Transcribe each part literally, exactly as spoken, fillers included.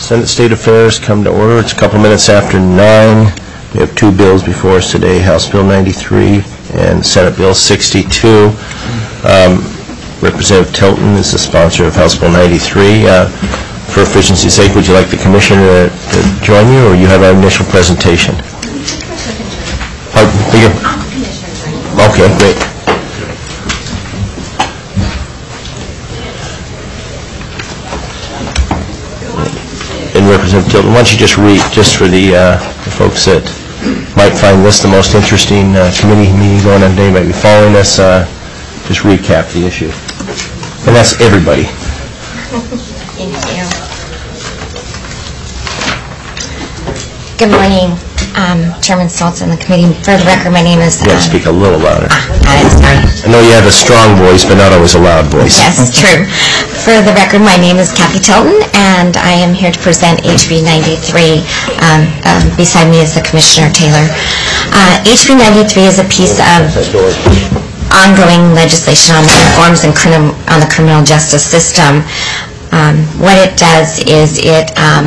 Senate State Affairs come to order. It's a couple minutes after nine. We have two bills before us today, House Bill ninety-three and Senate Bill sixty-two. Um, Representative Tilton is the sponsor of House Bill ninety-three. Uh, for efficiency's sake, would you like the Commissioner to, to join you, or you have our initial presentation? Pardon? Okay, great. And Representative Tilton, why don't you just read, just for the, uh, the folks that might find this the most interesting uh, committee meeting going on today, might be following us, uh, just recap the issue. And that's everybody. Thank you. Good morning, um, Chairman Stoltz and the committee. For the record, my name is... You have to speak a little louder. Ah, got it, sorry. I know you have a strong voice, but not always a loud voice. Yes, true. For the record, my name is Kathy Tilton, and I am here to present H B ninety-three. Um, um, beside me is the Commissioner Taylor. Uh, H B ninety-three is a piece of ongoing legislation on reforms in criminal, on the criminal justice system. Um, what it does is it um,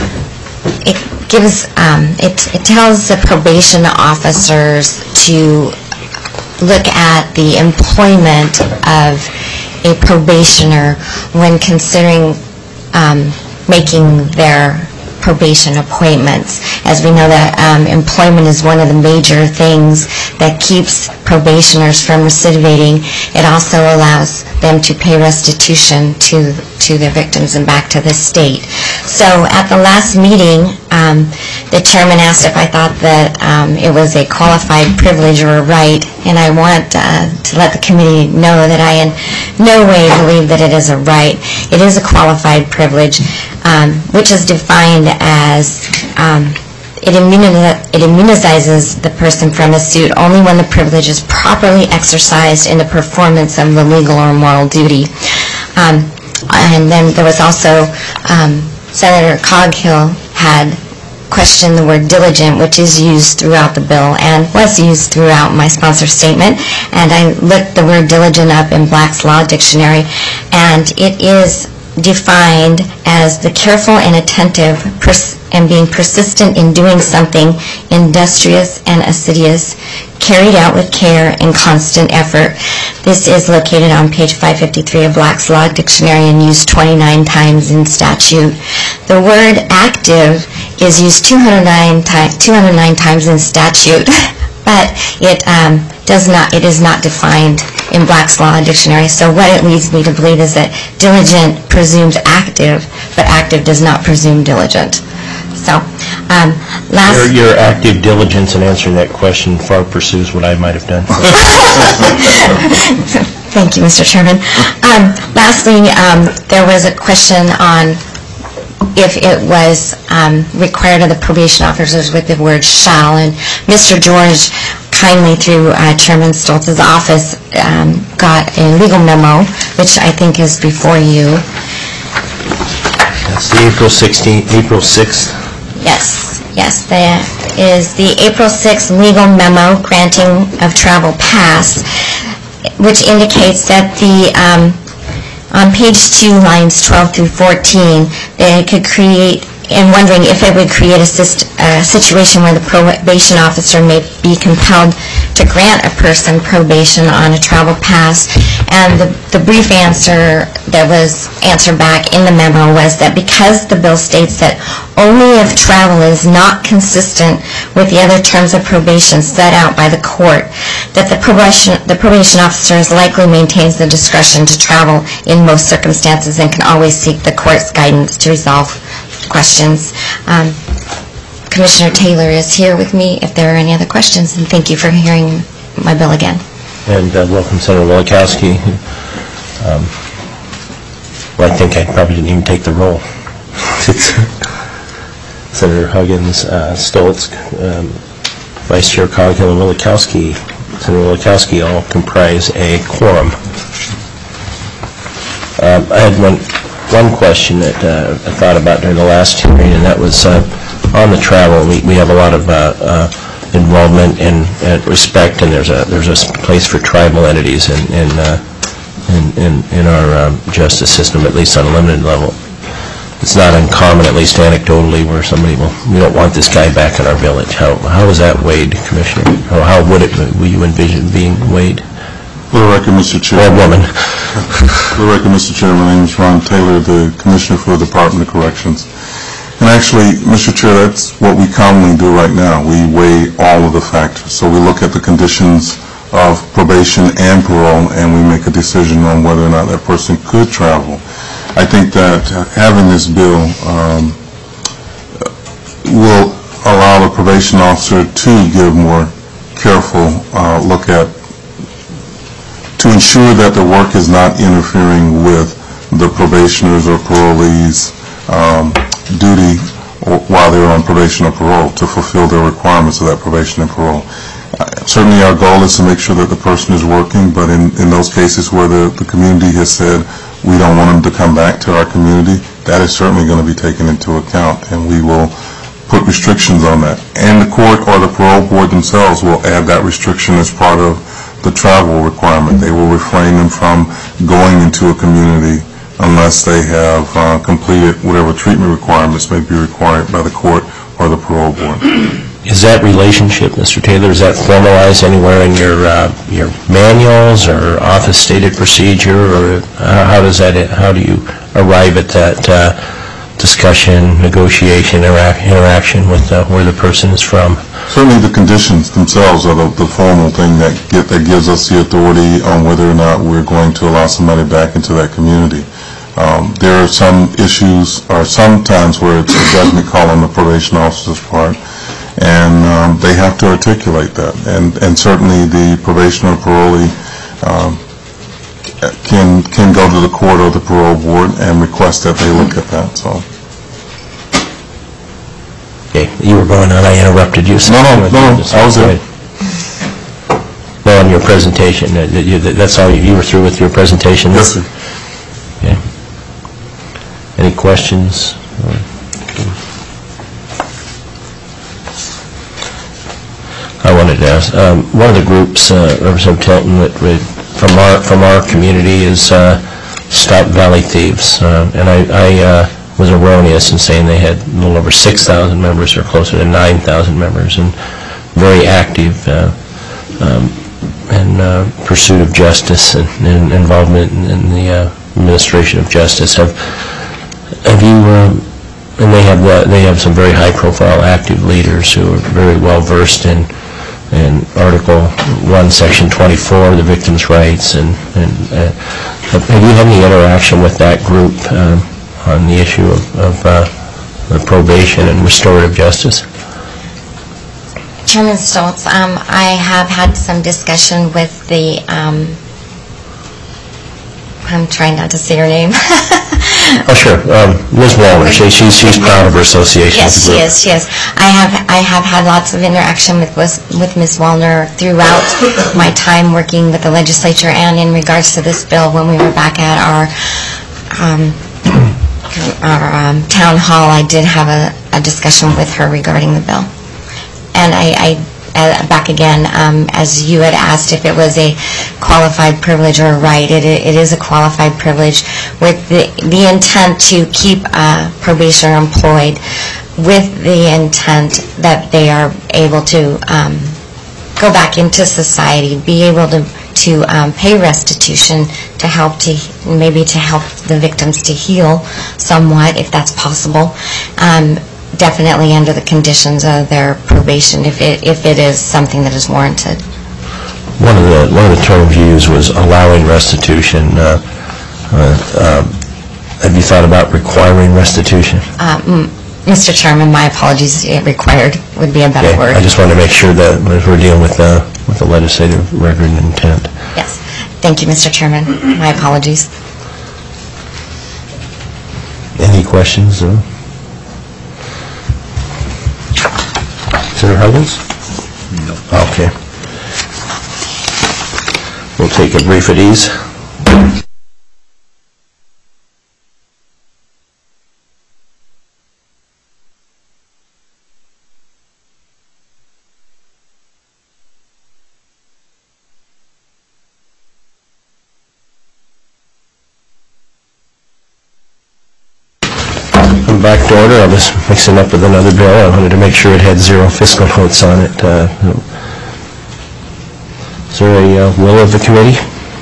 it gives um, it, it tells the probation officers to look at the employment of a probationer when considering um, making their probation appointments. As we know that um, employment is one of the major things that keeps probationers from recidivating. It also allows them to pay restitution to to their victims and back to the state. So at the last meeting, um, the chairman asked if I thought that um, it was a qualified privilege or a right, and I want uh, to let the committee know that I in no way believe that it is a right. It is a qualified privilege, um, which is defined as um, it, it immunizes the person from a suit only when the privilege is properly exercised in the performance of the legal or moral duty. Um, and then there was also um, Senator Coghill had questioned the word diligent, which is used throughout the bill and was used throughout my sponsor statement. And I looked the word diligent up in Black's Law Dictionary, and it is defined as the careful and attentive pers and being persistent in doing something industrious and assiduous, carried out with care and constant effort. This is located on page five fifty-three of Black's Law Dictionary and used twenty-nine times in statute. The word active is used two hundred nine, two hundred nine times in statute, but it um, does not, it is not defined in Black's Law Dictionary. So what it leads me to believe is that diligent presumes active, but active does not presume diligent. So, um, last... Your, your active diligence in answering that question far pursues what I might have done. Thank you, Mister Chairman. Um, lastly, um, there was a question on if it was um, required of the probation officers with the word shall, and Mister George kindly through uh, Chairman Stoltz's office um, got a legal memo, which I think is before you. That's the April sixteenth, April sixth. Yes, yes, there is the April sixth legal memo granting of travel pass, which indicates that the um, on page two, lines twelve through fourteen, they could create, and wondering if it would create a, syst a situation where the probation officer may be compelled to grant a person probation on a travel pass. And the, the brief answer that was answered back in the memo was that because the bill states that only if travel is not consistent with the other terms of probation set out by the court, that the probation, the probation officer likely maintains the discretion to travel in most circumstances and can always seek the court's guidance to resolve questions. Um, Commissioner Taylor is here with me if there are any other questions, and thank you for hearing my bill again. And uh, welcome, Senator Wielechowski. Um, well, I think I probably didn't even take the roll. Senator Huggins, uh, Stoltz, um, Vice Chair Coghill, and Wielechowski. Senator Wielechowski all comprise a quorum. Um, I had one. One question that uh, I thought about during the last hearing, and that was uh, on the travel. We, we have a lot of uh, uh, involvement and, and respect, and there's a there's a place for tribal entities in in uh, in, in, in our um, justice system, at least on a limited level. it's not uncommon, at least anecdotally, where somebody will, we don't want this guy back in our village. How how is that weighed, Commissioner? Or how would it, will you envision being weighed? For the record, Mister Chair. Or woman? For the record, Mister Chair, my name is Ron Taylor, the Commissioner for the Department of Corrections. And actually, Mister Chair, that's what we commonly do right now. We weigh all of the factors. So we look at the conditions of probation and parole, and we make a decision on whether or not that person could travel. I think that having this bill um, will allow the probation officer to give more careful uh, look at, to ensure that the work is not interfering with the probationers or parolees' um, duty while they're on probation or parole to fulfill their requirements of that probation and parole. Uh, certainly our goal is to make sure that the person is working, but in, in those cases where the, the community has said we don't want them to come back to our community, that is certainly going to be taken into account, and we will put restrictions on that. And the court or the parole board themselves will add that restriction as part of the travel requirement. They will refrain them from going into a community unless they have uh, completed whatever treatment requirements may be required by the court or the parole board. Is that relationship, Mister Taylor, is that formalized anywhere in your uh, your manuals or office stated procedure, or uh, how does that, how do you arrive at that uh, discussion, negotiation, interac interaction with uh, where the person is from? Certainly the conditions themselves are the, the formal thing that, get, that gives us the authority on whether or not we're going to allow somebody back into that community. Um, there are some issues, or some times where it's a judgment call on the probation officer's part, and um, they have to articulate that. And, and certainly the probation or parolee um, can, can go to the court or the parole board and request that they look at that. So. Okay, you were going on, I interrupted you. No, no, no, I was there. No, on your presentation, uh, you, that's all, you were through with your presentation? Yes, sir. Okay. Any questions? I wanted to ask, um, one of the groups, uh, Representative Tilton, that would, from our from our community is uh, Stop Valley Thieves, uh, and I, I uh, was erroneous in saying they had a little over six thousand members, or closer to nine thousand members, and very active uh, um, in uh, pursuit of justice and, and involvement in, in the uh, administration of justice. Have have you? Um, and they have uh, they have some very high-profile active leaders who are very well versed in in Article One, Section twenty-four, the victims' rights, and and uh, have, have you had any interaction with that group um, on the issue of, of uh, the probation and restorative justice? Chairman Stoltz, um, I have had some discussion with the, um, I'm trying not to say her name. Oh, sure. Um, Miz Wallner, she, she's, she's proud of her association Yes, with the she group. is, she is. I have, I have had lots of interaction with, with Miz Wallner throughout my time working with the legislature, and in regards to this bill when we were back at our, um, our um, town hall, I did have a, a discussion with her regarding the bill. And I, I uh, back again, um, as you had asked if it was a qualified privilege or a right, it, it is a qualified privilege with the, the intent to keep a probationer employed with the intent that they are able to um, go back into society, be able to, to um, pay restitution to help to, maybe to help the victims to heal somewhat, if that's possible. Um, definitely under the conditions of their probation, if it if it is something that is warranted. One of the one of the terms used was allowing restitution. Uh, uh, uh, have you thought about requiring restitution? Um, Mister Chairman, my apologies. It required would be a better Okay. word. I just wanted to make sure that we're dealing with uh, with the legislative record and intent. Yes. Thank you, Mister Chairman. My apologies. Any questions? Uh? Senator Huggins? No. Okay. We'll take a brief at ease. Come back to order. I was mixing up with another bill. I wanted to make sure it had zero fiscal notes on it. Uh, Is there a uh, will of the committee?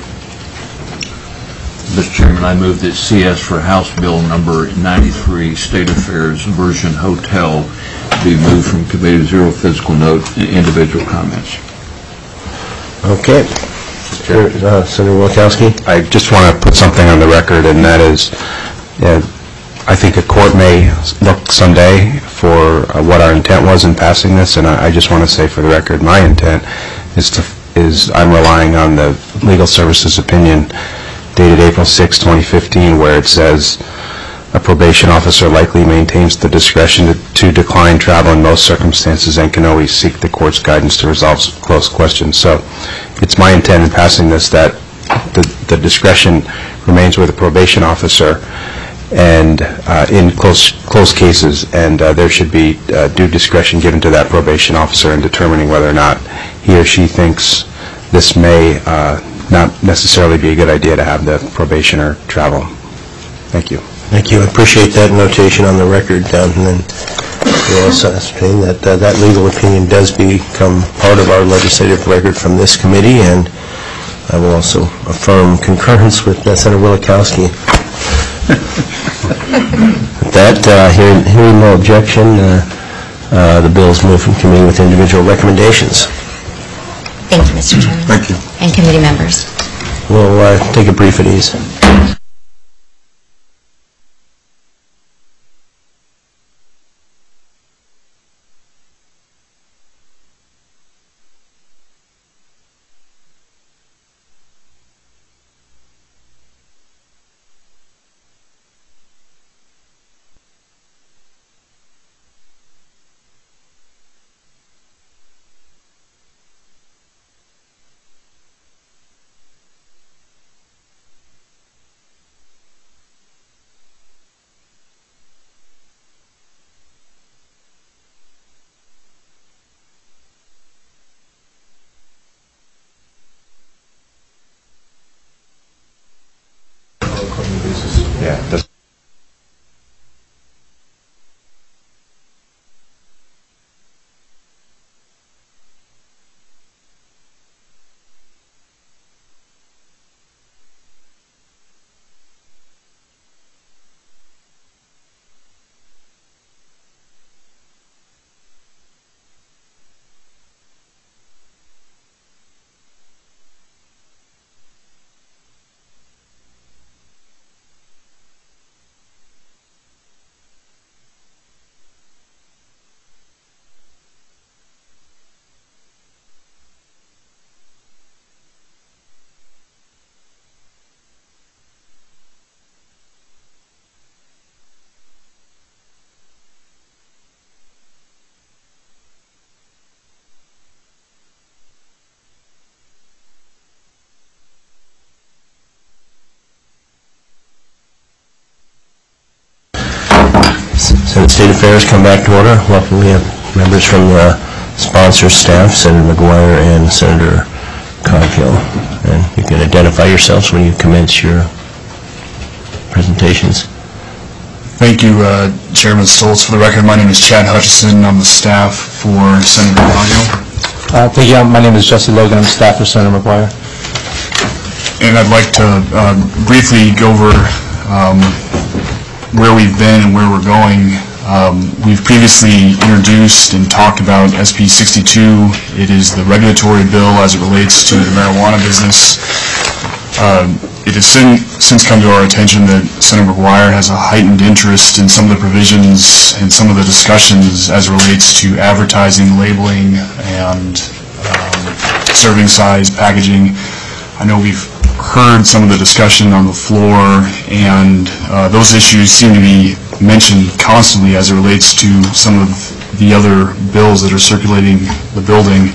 Mister Chairman, I move that C S for House Bill number ninety-three, State Affairs Version Hotel, be moved from committee to zero fiscal note and individual comments. Okay. Uh, Senator Wilkowski? I just want to put something on the record, and that is, uh, I think a court may look someday for uh, what our intent was in passing this, and I, I just want to say for the record, my intent is to is I'm relying on the legal services opinion dated April sixth, twenty fifteen, where it says a probation officer likely maintains the discretion to, to decline travel in most circumstances and can always seek the court's guidance to resolve close questions. So it's my intent in passing this that the, the discretion remains with the probation officer and uh, in close close cases, and uh, there should be uh, due discretion given to that probation officer in determining whether or not he or she thinks this may uh, not necessarily be a good idea to have the probationer travel. Thank you. Thank you. I appreciate that notation on the record, um, and then we also ascertain that uh, that legal opinion does become part of our legislative record from this committee, and I will also affirm concurrence with uh, Senator Wilkowski. With that, uh, hearing, hearing no objection, uh, uh, the bill is moved from committee with individual recommendations. Thank you, Mister Chairman. Thank you. And committee members. We'll uh, take a brief at ease. Yeah. That's Senate State Affairs come back to order. Welcome. We have members from the sponsor staff, Senator McGuire and Senator Coghill. And you can identify yourselves when you commence your presentations. Thank you, uh, Chairman Stoltz. For the record, my name is Chad Hutchison. I'm the staff for Senator Coghill. Uh, thank you. My name is Jesse Logan. I'm staff for Senator McGuire. And I'd like to uh, briefly go over um, where we've been and where we're going. Um, we've previously introduced and talked about S B sixty-two. It is the regulatory bill as it relates to the marijuana business. Uh, it has sin, since come to our attention that Senator McGuire has a heightened interest in some of the provisions and some of the discussions as it relates to advertising, labeling, and um, serving size, packaging. I know we've heard some of the discussion on the floor, and uh, those issues seem to be mentioned constantly as it relates to some of the other bills that are circulating the building.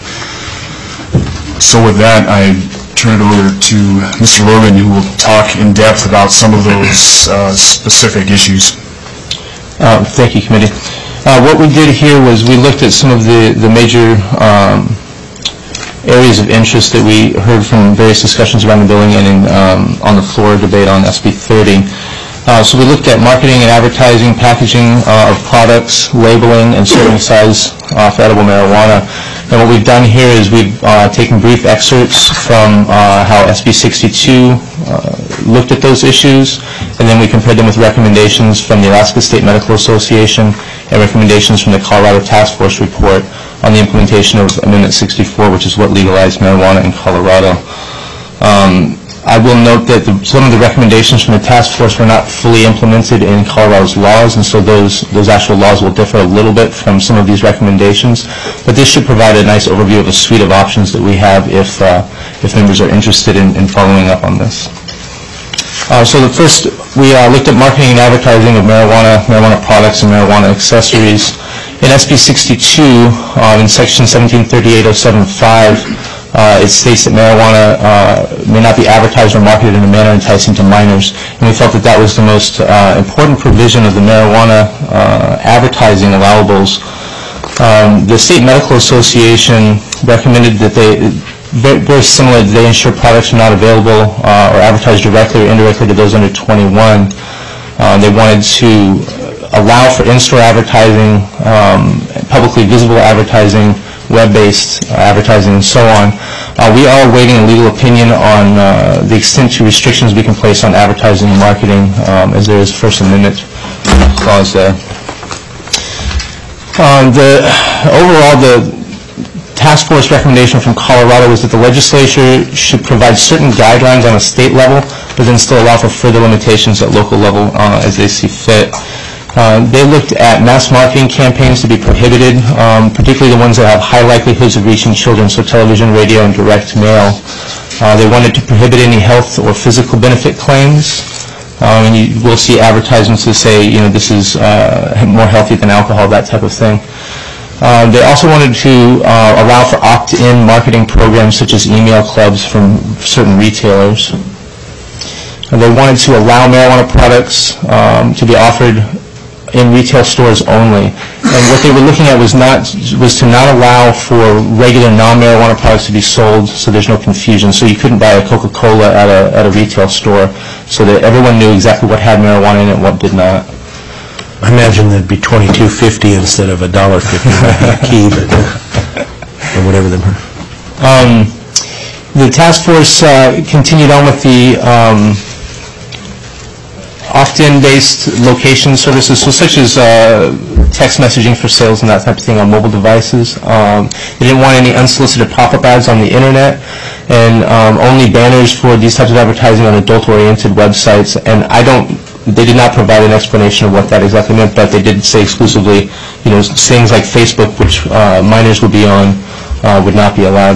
So with that, I turn it over to Mister Logan, who will talk in depth about some of those uh, specific issues. Um, thank you, committee. Uh, what we did here was we looked at some of the, the major um, areas of interest that we heard from various discussions around the building and in, um, on the floor debate on S B thirty. Uh, So we looked at marketing and advertising, packaging uh, of products, labeling, and serving size uh, for edible marijuana. And what we've done here is we've uh, taken brief excerpts from uh, how S B sixty-two uh, looked at those issues, and then we compared them with recommendations from the Alaska State Medical Association and recommendations from the Colorado Task Force report on the implementation of Amendment sixty-four, which is what legalized marijuana in Colorado. Um, I will note that the, some of the recommendations from the task force were not fully implemented in Colorado's laws, and so those those actual laws will differ a little bit from some of these recommendations. But this should provide a nice overview of a suite of options that we have if uh, if members are interested in, in following up on this. Uh, so the first, we uh, looked at marketing and advertising of marijuana, marijuana products, and marijuana accessories. In S B sixty-two, uh, in Section seventeen thirty-eight oh seven five, Uh, it states that marijuana uh, may not be advertised or marketed in a manner enticing to minors, and we felt that that was the most uh, important provision of the marijuana uh, advertising allowables. Um, the State Medical Association recommended that they, very, very similar, that they ensure products are not available uh, or advertised directly or indirectly to those under twenty-one. Uh, they wanted to allow for in-store advertising, um, publicly visible advertising, web-based uh, advertising, and so on. Uh, we are awaiting a legal opinion on uh, the extent to restrictions we can place on advertising and marketing, um, as there is a First Amendment clause there. Um, the, overall, the task force recommendation from Colorado was that the legislature should provide certain guidelines on a state level, but then still allow for further limitations at local level uh, as they see fit. Uh, they looked at mass marketing campaigns to be prohibited, um, particularly the ones that have high likelihoods of reaching children, so television, radio, and direct mail. Uh, they wanted to prohibit any health or physical benefit claims. Um, and you will see advertisements that say, you know, this is uh, more healthy than alcohol, that type of thing. Uh, they also wanted to uh, allow for opt-in marketing programs such as email clubs from certain retailers. And they wanted to allow marijuana products um, to be offered in retail stores only. And what they were looking at was not was to not allow for regular non-marijuana products to be sold, so there's no confusion. So you couldn't buy a Coca-Cola at a at a retail store, so that everyone knew exactly what had marijuana in it and what did not. I imagine there'd be twenty-two fifty instead of a dollar fifty might be a key, but or whatever them. Um, the task force uh, continued on with the um, opt-in based location services, so such as uh, text messaging for sales and that type of thing on mobile devices. Um, they didn't want any unsolicited pop-up ads on the internet, and um, only banners for these types of advertising on adult-oriented websites. And I don't, they did not provide an explanation of what that exactly meant, but they did say exclusively, you know, things like Facebook, which uh, minors would be on, uh, would not be allowed.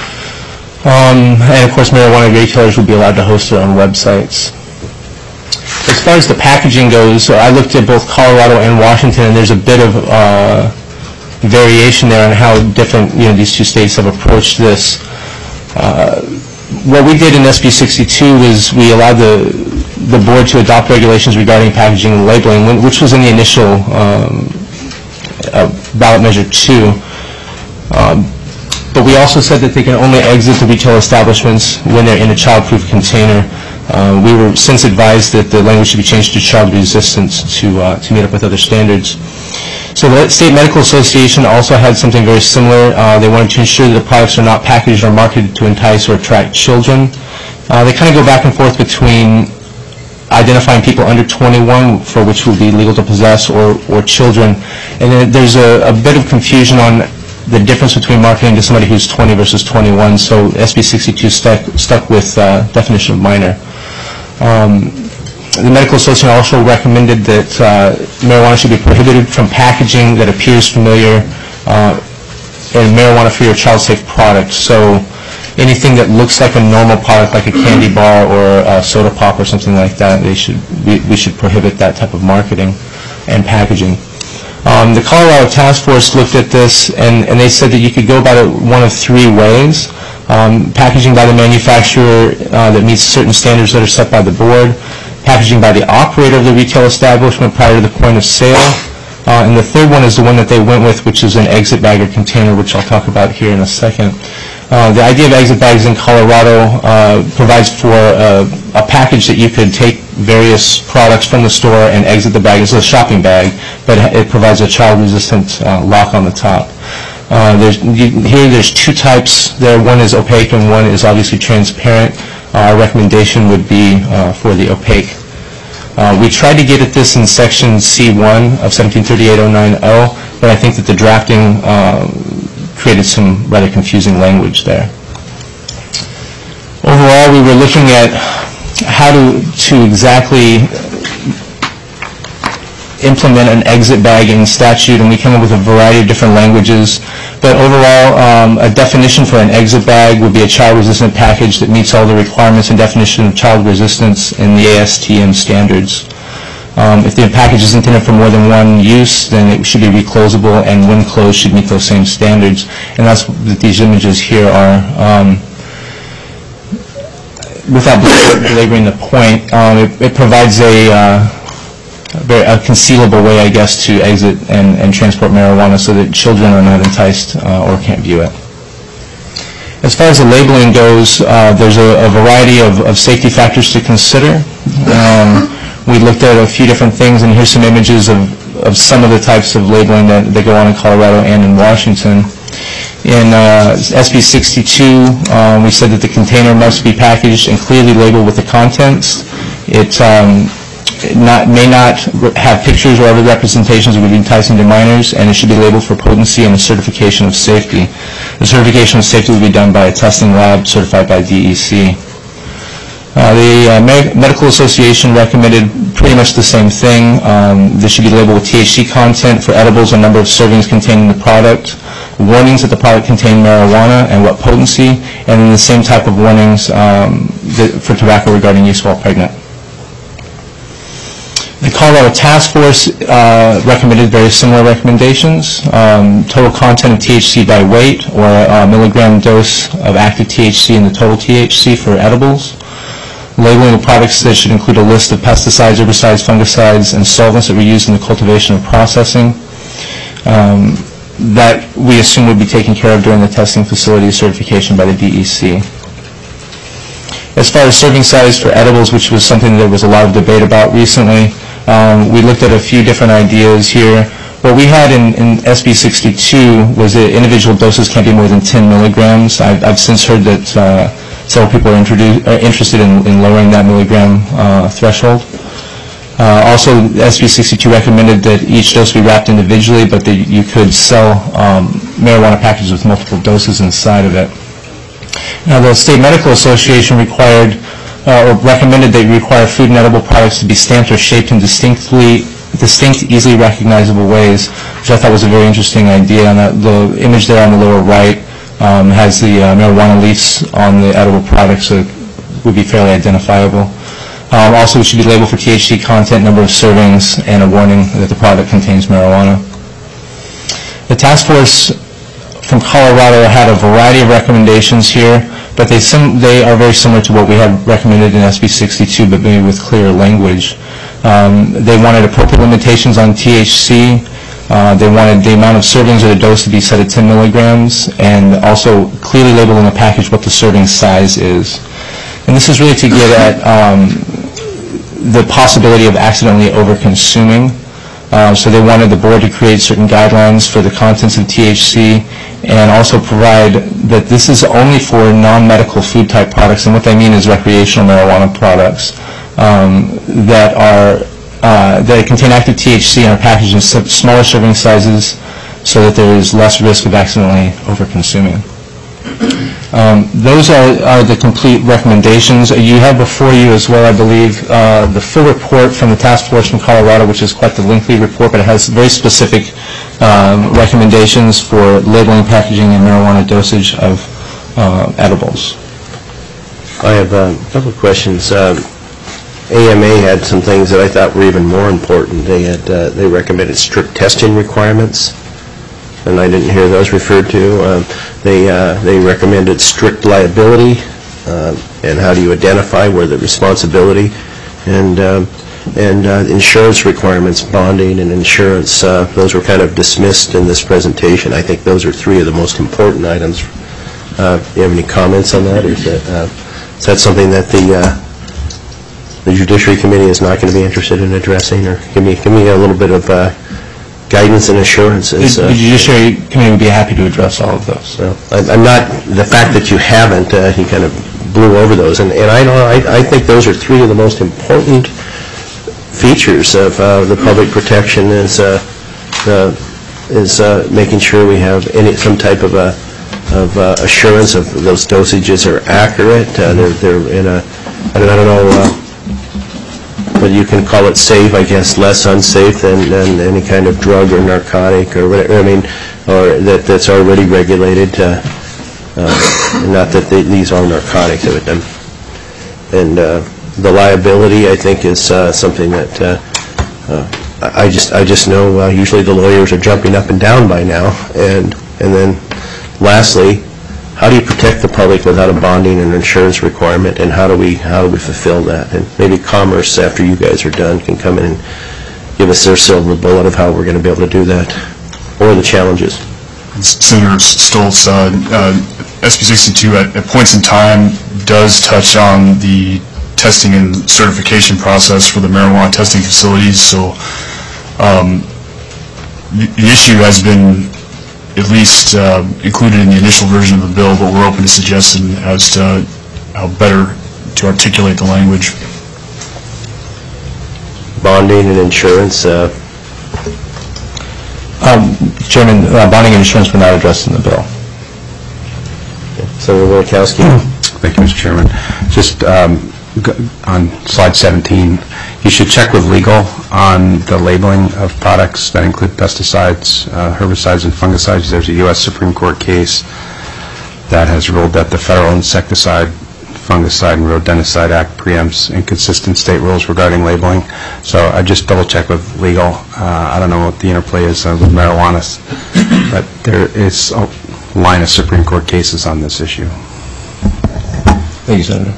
Um, and of course, marijuana retailers would be allowed to host their own websites. As far as the packaging goes, I looked at both Colorado and Washington, and there's a bit of uh, variation there on how different, you know, these two states have approached this. Uh, what we did in S B sixty-two was we allowed the the board to adopt regulations regarding packaging and labeling, which was in the initial um, uh, ballot measure two. Um, but we also said that they can only exit the retail establishments when they're in a child-proof container. Uh, we were since advised that the language should be changed to child resistance to uh, to meet up with other standards. So the State Medical Association also had something very similar. Uh, they wanted to ensure that the products are not packaged or marketed to entice or attract children. Uh, they kind of go back and forth between identifying people under twenty-one, for which would be legal to possess, or, or children. And then there's a, a bit of confusion on the difference between marketing to somebody who's twenty versus twenty-one, so S B sixty-two stuck, stuck with uh, definition of minor. Um, the Medical Association also recommended that uh, marijuana should be prohibited from packaging that appears familiar uh, in marijuana-free or child-safe products. So anything that looks like a normal product, like a candy bar or a soda pop or something like that, they should we, we should prohibit that type of marketing and packaging. Um, the Colorado Task Force looked at this, and, and they said that you could go about it one of three ways. Um, packaging by the manufacturer uh, that meets certain standards that are set by the board, packaging by the operator of the retail establishment prior to the point of sale, uh, and the third one is the one that they went with, which is an exit bag or container, which I'll talk about here in a second. Uh, the idea of exit bags in Colorado uh, provides for a, a package that you could take various products from the store and exit the bag. It's a shopping bag, but it provides a child-resistant uh, lock on the top. Uh, there's, you, here there's two types there. One is opaque and one is obviously transparent. Uh, our recommendation would be uh, for the opaque. Uh, we tried to get at this in section C one of seventeen thirty-eight oh nine oh, but I think that the drafting uh, created some rather confusing language there. Overall, we were looking at how to, to exactly implement an exit bag in statute, and we came up with a variety of different languages. But overall, um, a definition for an exit bag would be a child-resistant package that meets all the requirements and definition of child resistance in the A S T M standards. Um, if the package is intended for more than one use, then it should be reclosable, and when closed should meet those same standards. And that's what these images here are. Um, without belaboring the point, um, it, it provides a, uh, a, very, a concealable way, I guess, to exit and, and transport marijuana so that children are not enticed uh, or can't view it. As far as the labeling goes, uh, there's a, a variety of, of safety factors to consider. Um, we looked at a few different things, and here's some images of, of some of the types of labeling that, that go on in Colorado and in Washington. In uh, S B sixty-two, um, we said that the container must be packaged and clearly labeled with the contents. It, um, it not, may not have pictures or other representations that would be enticing to minors, and it should be labeled for potency and a certification of safety. The certification of safety would be done by a testing lab certified by D E C. Uh, the uh, Med Medical Association recommended pretty much the same thing. Um, this should be labeled with T H C content for edibles and number of servings containing the product, warnings that the product contained marijuana and what potency, and then the same type of warnings um, that, for tobacco regarding use while pregnant. The Colorado Task Force uh, recommended very similar recommendations. Um, total content of T H C by weight, or a milligram dose of active T H C in the total T H C for edibles. Labeling of products that should include a list of pesticides, herbicides, fungicides, and solvents that were used in the cultivation or processing. Um, that we assume would be taken care of during the testing facility certification by the D E C. As far as serving size for edibles, which was something that there was a lot of debate about recently, um, we looked at a few different ideas here. What we had in, in S B sixty-two was that individual doses can't be more than ten milligrams. I've, I've since heard that uh, several people are, are interested in, in lowering that milligram uh, threshold. Uh, also, S B sixty-two recommended that each dose be wrapped individually, but that you could sell um, marijuana packages with multiple doses inside of it. Now, the State Medical Association required uh, or recommended that you require food and edible products to be stamped or shaped in distinctly, distinct, easily recognizable ways, which I thought was a very interesting idea. And that the image there on the lower right um, has the uh, marijuana leaves on the edible products, so it would be fairly identifiable. Um, also, it should be labeled for T H C content, number of servings, and a warning that the product contains marijuana. The task force from Colorado had a variety of recommendations here, but they, sim they are very similar to what we had recommended in S B sixty-two, but maybe with clearer language. Um, they wanted appropriate limitations on T H C. Uh, they wanted the amount of servings or the dose to be set at ten milligrams, and also clearly labeled in the package what the serving size is. And this is really to get at um, the possibility of accidentally over-consuming. Uh, so they wanted the board to create certain guidelines for the contents of T H C, and also provide that this is only for non-medical food type products, and what they mean is recreational marijuana products um, that are uh, that contain active T H C and are packaged in smaller serving sizes so that there is less risk of accidentally over-consuming. Um, those are, are the complete recommendations. You have before you as well, I believe, uh, the full report from the task force from Colorado, which is quite the lengthy report, but it has very specific um, recommendations for labeling, packaging, and marijuana dosage of uh, edibles. I have a couple of questions. Um, A M A had some things that I thought were even more important. They had uh, they recommended strict testing requirements, and I didn't hear those referred to. Um, they uh, they recommended strict liability, uh, and how do you identify where the responsibility, and um, and uh, insurance requirements, bonding and insurance. Uh, those were kind of dismissed in this presentation. I think those are three of the most important items. Uh, do you have any comments on that? Or is that uh, is that something that the uh, the Judiciary Committee is not going to be interested in addressing, or give me, give me a little bit of uh, guidance and assurances. The uh, the Judiciary Committee would be happy to address all of those. So, I'm I'm not, the fact that you haven't, uh, he kind of blew over those, and and I know, I I think those are three of the most important features of uh, the public protection is uh, uh, is uh, making sure we have any, some type of a of uh, assurance of those dosages are accurate, uh, they're they're in a, I don't I don't know, uh, but you can call it safe, I guess, less unsafe than, than any kind of drug or narcotic or whatever, I mean, or that, that's already regulated, uh, uh, not that they, these are narcotics, but them. And uh, the liability, I think, is uh, something that uh, uh, I just, I just know uh, usually the lawyers are jumping up and down by now, and, and then lastly, how do you protect the public without a bonding and insurance requirement, and how do we how do we fulfill that? And maybe Commerce, after you guys are done, can come in and give us their silver bullet of how we're going to be able to do that, or the challenges. Senator Stoltz, uh, uh, S B sixty-two at, at points in time does touch on the testing and certification process for the marijuana testing facilities, so um, the, the issue has been at least uh, included in the initial version of the bill, but we're open to suggestion as to how better to articulate the language. Bonding and insurance, uh, Um, Chairman, uh, bonding and insurance were not addressed in the bill. Senator Milikowski. Thank you, Mister Chairman. Just um, g- on slide seventeen, you should check with legal on the labeling of products that include pesticides, uh, herbicides, and fungicides. There's a U S Supreme Court case that has ruled that the Federal Insecticide, Fungicide, and Rodenticide Act preempts inconsistent state rules regarding labeling. So I just double-check with legal. Uh, I don't know what the interplay is uh, with marijuana, but there is a line of Supreme Court cases on this issue. Thank you, Senator.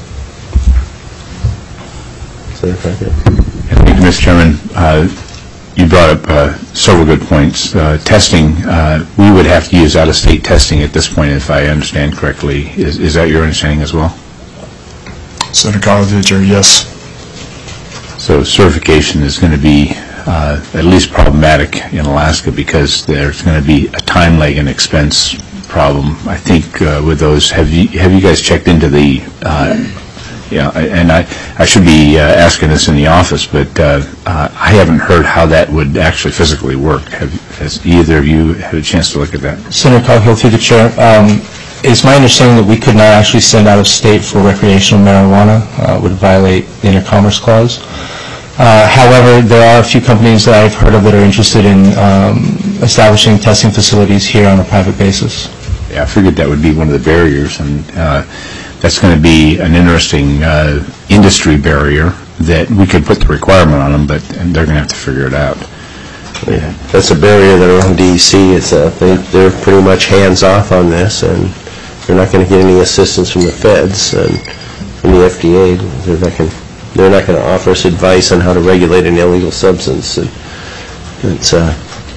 Senator Crockett. Thank you, Mister Chairman. Uh, you brought up uh, several good points. Uh, testing, uh, we would have to use out-of-state testing at this point, if I understand correctly. Is, is that your understanding as well? Senator College, yes. So certification is going to be uh, at least problematic in Alaska because there's going to be a time lag and expense problem. I think uh, with those, have you have you guys checked into the? Uh, yeah, and I I should be uh, asking this in the office, but uh, uh, I haven't heard how that would actually physically work. Have has either of you had a chance to look at that? Senator Coghill, through the chair, um, it's my understanding that we could not actually send out of state for recreational marijuana. Uh, would violate the Intercommerce Clause. Uh, however, there are a few companies that I've heard of that are interested in um, establishing testing facilities here on a private basis. Yeah, I figured that would be one of the barriers, and uh, that's going to be an interesting uh, industry barrier that we could put the requirement on them, but and they're going to have to figure it out. Yeah, that's a barrier that around D E C. It's a, they, they're pretty much hands-off on this, and they're not going to get any assistance from the feds and from the F D A. They're not going, they're not going to offer us advice on how to regulate an illegal substance. And it's, uh,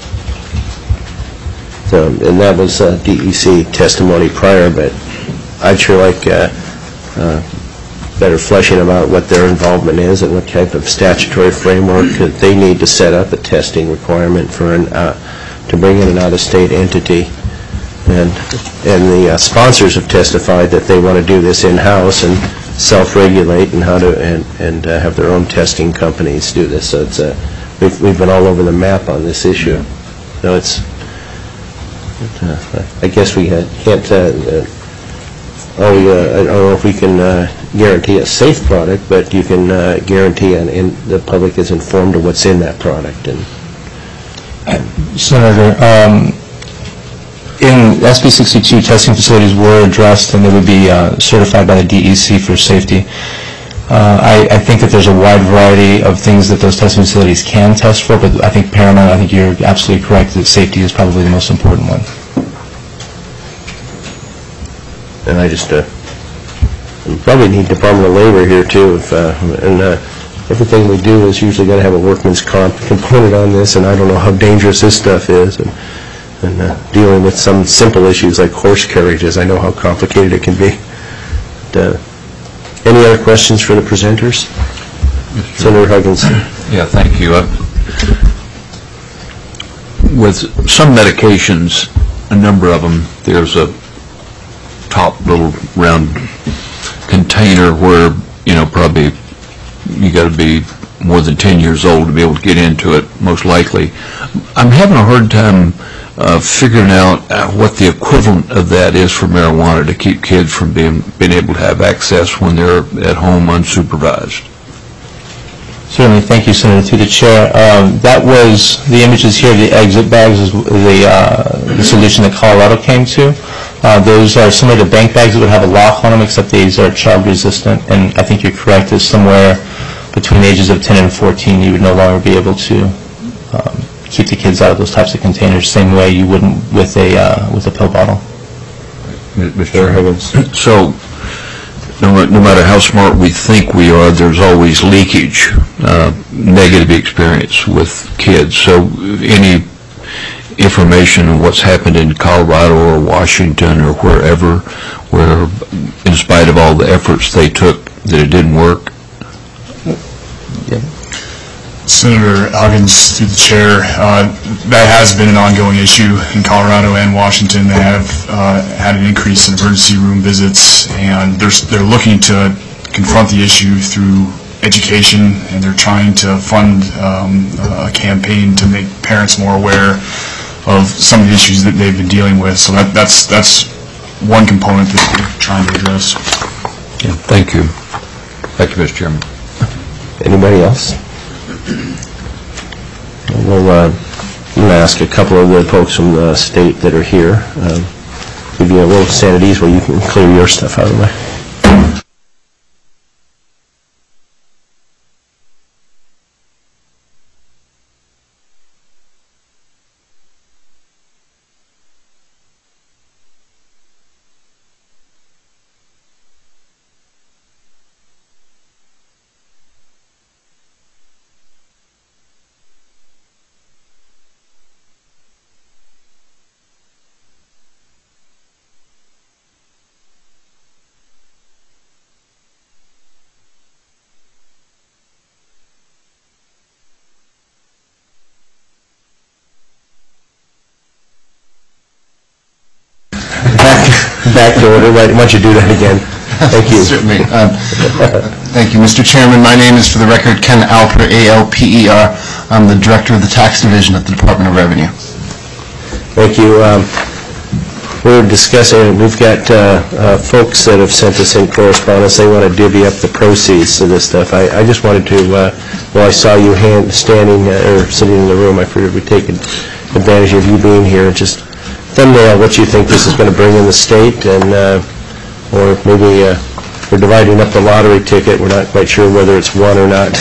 so, and that was uh, D E C testimony prior, but I'd sure like uh, uh, better fleshing about what their involvement is and what type of statutory framework that they need to set up a testing requirement for an uh, to bring in an out-of-state entity. And and the uh, sponsors have testified that they want to do this in-house and self-regulate and how to and and uh, have their own testing companies do this. So it's uh, we've we've been all over the map on this issue. So it's uh, I guess we uh, can't. Uh, uh, oh, uh, I don't know if we can uh, guarantee a safe product, but you can uh, guarantee an in, the public is informed of what's in that product. And Senator, um, in S B sixty-two, testing facilities were addressed and they would be uh, certified by the D E C for safety. Uh, I, I think that there's a wide variety of things that those testing facilities can test for, but I think paramount, I think you're absolutely correct that safety is probably the most important one. and I just uh, probably need Department of Labor here too. If, uh, and uh, everything we do is usually got to have a workman's comp component on this, and I don't know how dangerous this stuff is. And, and uh, dealing with some simple issues like horse carriages, I know how complicated it can be. But, uh, any other questions for the presenters? Senator Huggins. Yeah, thank you. Uh, With some medications, a number of them, there's a top little round container where, you know, probably you got to be more than ten years old to be able to get into it, most likely. I'm having a hard time uh, figuring out uh, what the equivalent of that is for marijuana to keep kids from being, being able to have access when they're at home unsupervised. Certainly, thank you, Senator. Through the chair, um, that was, the images here of the exit bags is the, uh, the solution that Colorado came to. Uh, those are similar to bank bags that would have a lock on them, except these are child resistant, and I think you're correct, is somewhere between the ages of ten and fourteen, you would no longer be able to um, keep the kids out of those types of containers, same way you wouldn't with a, uh, with a pill bottle. Mister Higgins. So, no, no matter how smart we think we are, there's always leakage, uh, negative experience with kids. So any information on what's happened in Colorado or Washington or wherever, where in spite of all the efforts they took, that it didn't work? Yeah. Senator Huggins, through the chair, uh, that has been an ongoing issue in Colorado and Washington. They have uh, had an increase in emergency room visits, and they're, they're looking to confront the issue through education, and they're trying to fund um, a campaign to make parents more aware of some of the issues that they've been dealing with. So that, that's, that's one component that we're trying to address. Yeah, thank you. Thank you, Mister Chairman. Anybody else? Well, uh, I'm going to ask a couple of the folks from the state that are here. Um, give you a little sanities where you can clear your stuff out of the way. Back to order. Why don't you do that again? Thank you. Certainly. Um, Thank you, Mister Chairman. My name is, for the record, Ken Alper, A L P E R. I'm the Director of the Tax Division at the Department of Revenue. Thank you. Um, we're discussing, we've got uh, uh, folks that have sent us in correspondence. They want to divvy up the proceeds of this stuff. I, I just wanted to, uh, well, I saw you hand, standing uh, or sitting in the room. I figured we'd take advantage of you being here and just thumbnail what you think this is going to bring in the state, and uh, or maybe uh, we're dividing up the lottery ticket. We're not quite sure whether it's one or not.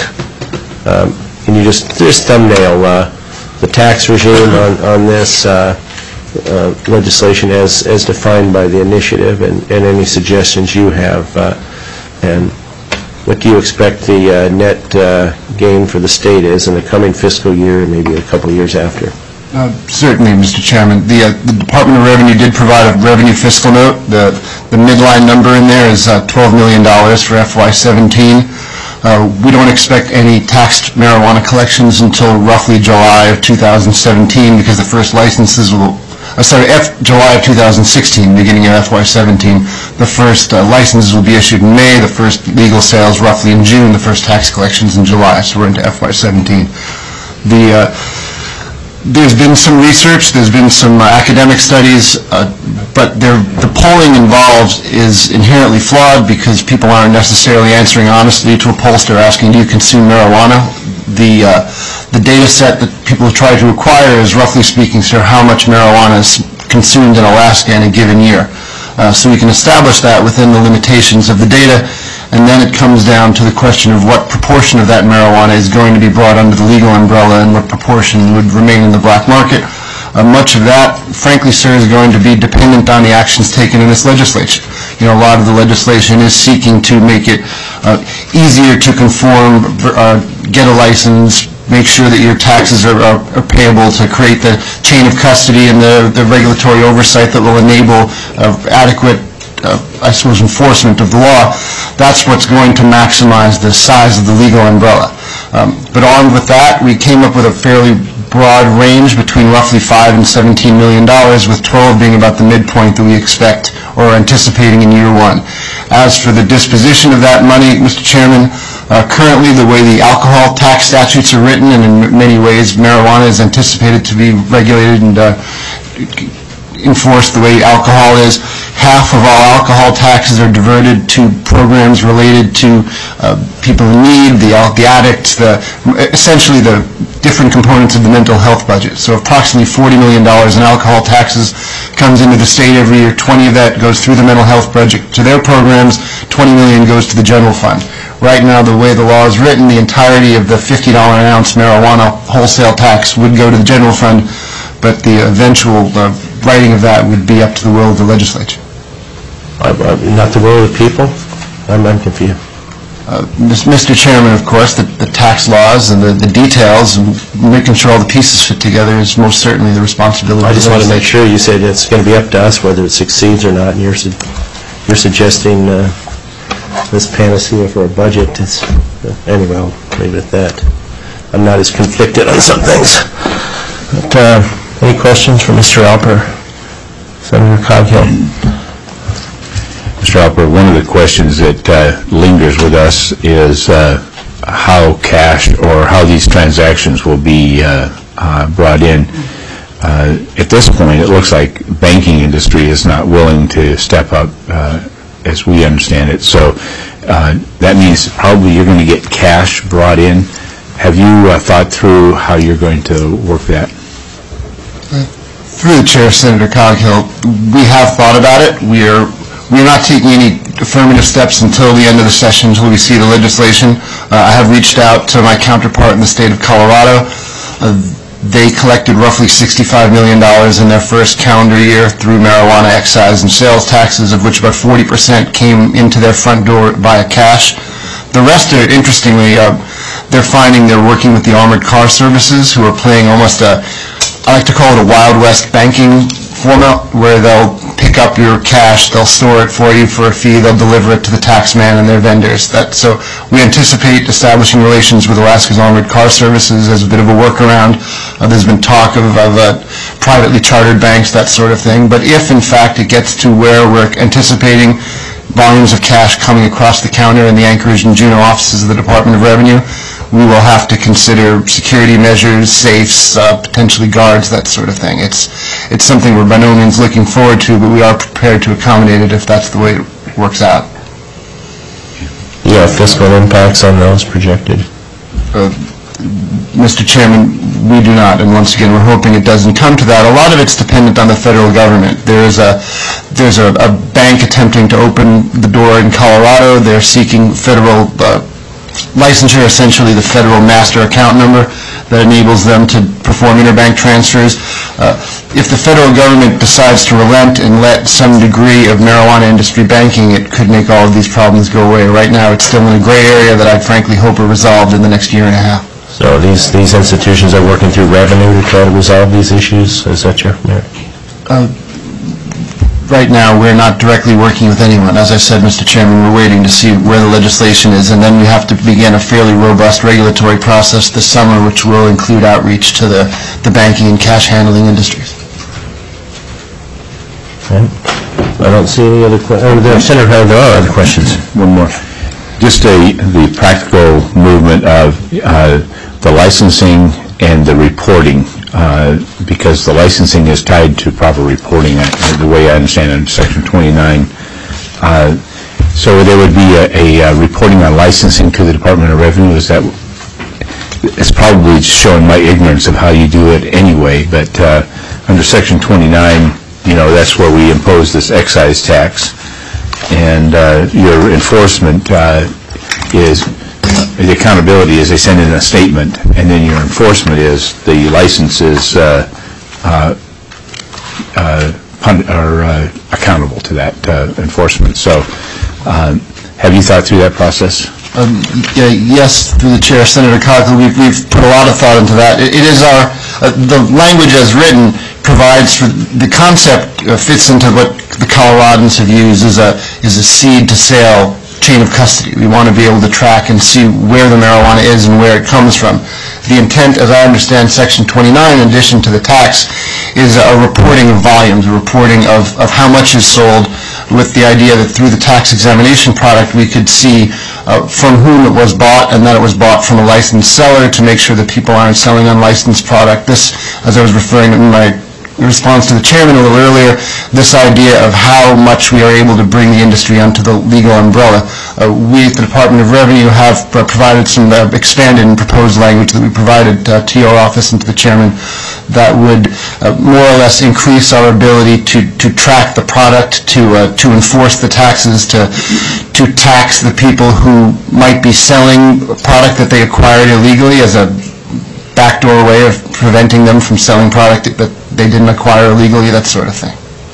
Um, can you just just thumbnail uh, the tax regime on on this uh, uh, legislation as as defined by the initiative, and, and any suggestions you have, uh, and what do you expect the uh, net uh, gain for the state is in the coming fiscal year, and maybe a couple of years after? Uh, certainly, Mister Chairman. The, uh, the Department of Revenue did provide a revenue fiscal note. The, the midline number in there is uh, twelve million dollars for F Y seventeen. Uh, we don't expect any taxed marijuana collections until roughly July of two thousand seventeen, because the first licenses will, uh, sorry, F, July of two thousand sixteen, beginning of F Y seventeen. The first uh, licenses will be issued in May, the first legal sales roughly in June, the first tax collections in July, so we're into F Y seventeen. The uh, There's been some research, there's been some uh, academic studies, uh, but the polling involved is inherently flawed because people aren't necessarily answering honestly to a pollster asking, do you consume marijuana? The, uh, the data set that people have tried to acquire is, roughly speaking, sir, how much marijuana is consumed in Alaska in a given year. Uh, so we can establish that within the limitations of the data, and then it comes down to the question of what proportion of that marijuana is going to be brought under the legal umbrella and what proportion would remain in the black market. Uh, much of that, frankly, sir, is going to be dependent on the actions taken in this legislation. You know, a lot of the legislation is seeking to make it uh, easier to conform, uh, get a license, make sure that your taxes are, are, are payable, to create the chain of custody and the, the regulatory oversight that will enable uh, adequate uh, I suppose, enforcement of the law, that's what's going to maximize the size of the legal umbrella. Um, But armed with that, we came up with a fairly broad range between roughly five and seventeen million dollars, with twelve being about the midpoint that we expect or are anticipating in year one. As for the disposition of that money, Mister Chairman, uh, currently the way the alcohol tax statutes are written, and in many ways marijuana is anticipated to be regulated and uh, enforced the way alcohol is, half of all alcohol taxes are diverted to programs related to uh, people in need, the, the addicts, the, essentially the different components of the mental health budget. So approximately forty million dollars in alcohol taxes comes into the state every year. twenty of that goes through the mental health budget to their programs, twenty million dollars goes to the general fund. Right now, the way the law is written, the entirety of the fifty dollars an ounce marijuana wholesale tax would go to the general fund, but the eventual uh, writing of that would be up to the will of the legislature. Uh, uh, Not the will of the people? I'm I'm confused. Uh, Mister Chairman, of course, the, the tax laws and the, the details and making sure all the pieces fit together is most certainly the responsibility I of the just want to make legislature. sure, you said it's going to be up to us whether it succeeds or not, and you're, su- you're suggesting uh, this panacea for a budget. It's, uh, anyway, I'll leave it at that. I'm not as conflicted on some things. But, uh, any questions for Mister Alper? Senator Coghill? Mister Alper, one of the questions that uh, lingers with us is uh, how cash or how these transactions will be uh, uh, brought in. Uh, at this point, it looks like banking industry is not willing to step up uh, as we understand it. So uh, that means probably you're going to get cash brought in. Have you uh, thought through how you're going to work that? Through the chair, Senator Coghill, we have thought about it. We are we are not taking any affirmative steps until the end of the session, until we see the legislation. Uh, I have reached out to my counterpart in the state of Colorado. Uh, they collected roughly sixty-five million dollars in their first calendar year through marijuana excise and sales taxes, of which about forty percent came into their front door via cash. The rest of it, interestingly, uh, they're finding they're working with the Armored Car Services, who are playing almost a, I like to call it a Wild West banking format, where they'll pick up your cash, they'll store it for you for a fee, they'll deliver it to the tax man and their vendors. That, so we anticipate establishing relations with Alaska's Armored Car Services as a bit of a workaround. Uh, there's been talk of, of uh, privately chartered banks, that sort of thing. But if, in fact, it gets to where we're anticipating volumes of cash coming across the counter in the Anchorage and Juneau offices of the Department of Revenue, we will have to consider security measures, safes, uh, potentially guards, that sort of thing. It's it's something we're by no means looking forward to, but we are prepared to accommodate it if that's the way it works out. Yeah, fiscal impacts on those projected? Uh, Mister Chairman, we do not, and once again, we're hoping it doesn't come to that. A lot of it's dependent on the federal government. There's a there's a, a bank attempting to open the door in Colorado. They're seeking federal uh, licensure, essentially the federal master account number that enables them to perform interbank transfers. Uh, if the federal government decides to relent and let some degree of marijuana industry banking, it could make all of these problems go away. Right now, it's still in a gray area that I frankly hope are resolved in the next year and a half. So these these institutions are working through revenue to try to resolve these issues? Is that your... Uh, Right now, we're not directly working with anyone. As I said, Mister Chairman, we're waiting to see where the legislation is, and then we have to begin a fairly robust regulatory process this summer, which will include outreach to the, the banking and cash handling industries. Okay. I don't see any other questions. Oh, Senator, there are other questions. One more. Just a, the practical movement of uh, the licensing and the reporting, uh, because the licensing is tied to proper reporting, uh, the way I understand it in Section twenty-nine. Uh, so there would be a, a, a reporting on licensing to the Department of Revenue. Is that, it's probably showing my ignorance of how you do it anyway, but uh, under Section twenty-nine, you know, that's where we impose this excise tax, and uh, your enforcement uh, is, the accountability is they send in a statement, and then your enforcement is the license is uh, uh, uh, pun- or, uh, accountable to that uh, enforcement. So uh, have you thought through that process? Um, yeah, yes, through the chair, Senator Coghill, we've, we've put a lot of thought into that. It, it is our, uh, the language as written provides for, the concept uh, fits into what the Coloradans have used as a, is a seed-to-sale chain of custody. We want to be able to track and see where the marijuana is and where it comes from. The intent, as I understand Section twenty-nine, in addition to the tax, is a reporting of volumes, a reporting of, of how much is sold, with the idea that through the tax examination product we could see uh, from whom it was bought and that it was bought from a licensed seller to make sure that people aren't selling unlicensed product. This, as I was referring in my response to the chairman a little earlier, this idea of how much we are able to bring the industry under the legal umbrella. Uh, we at the Department of Revenue have uh, provided some uh, expanded and proposed language that we provided uh, to your office and to the chairman that would uh, more or less increase our ability to, to track the product, to uh, to enforce the taxes, to to tax the people who might be selling a product that they acquired illegally as a backdoor way of preventing them from selling product that they didn't acquire illegally, that sort of thing.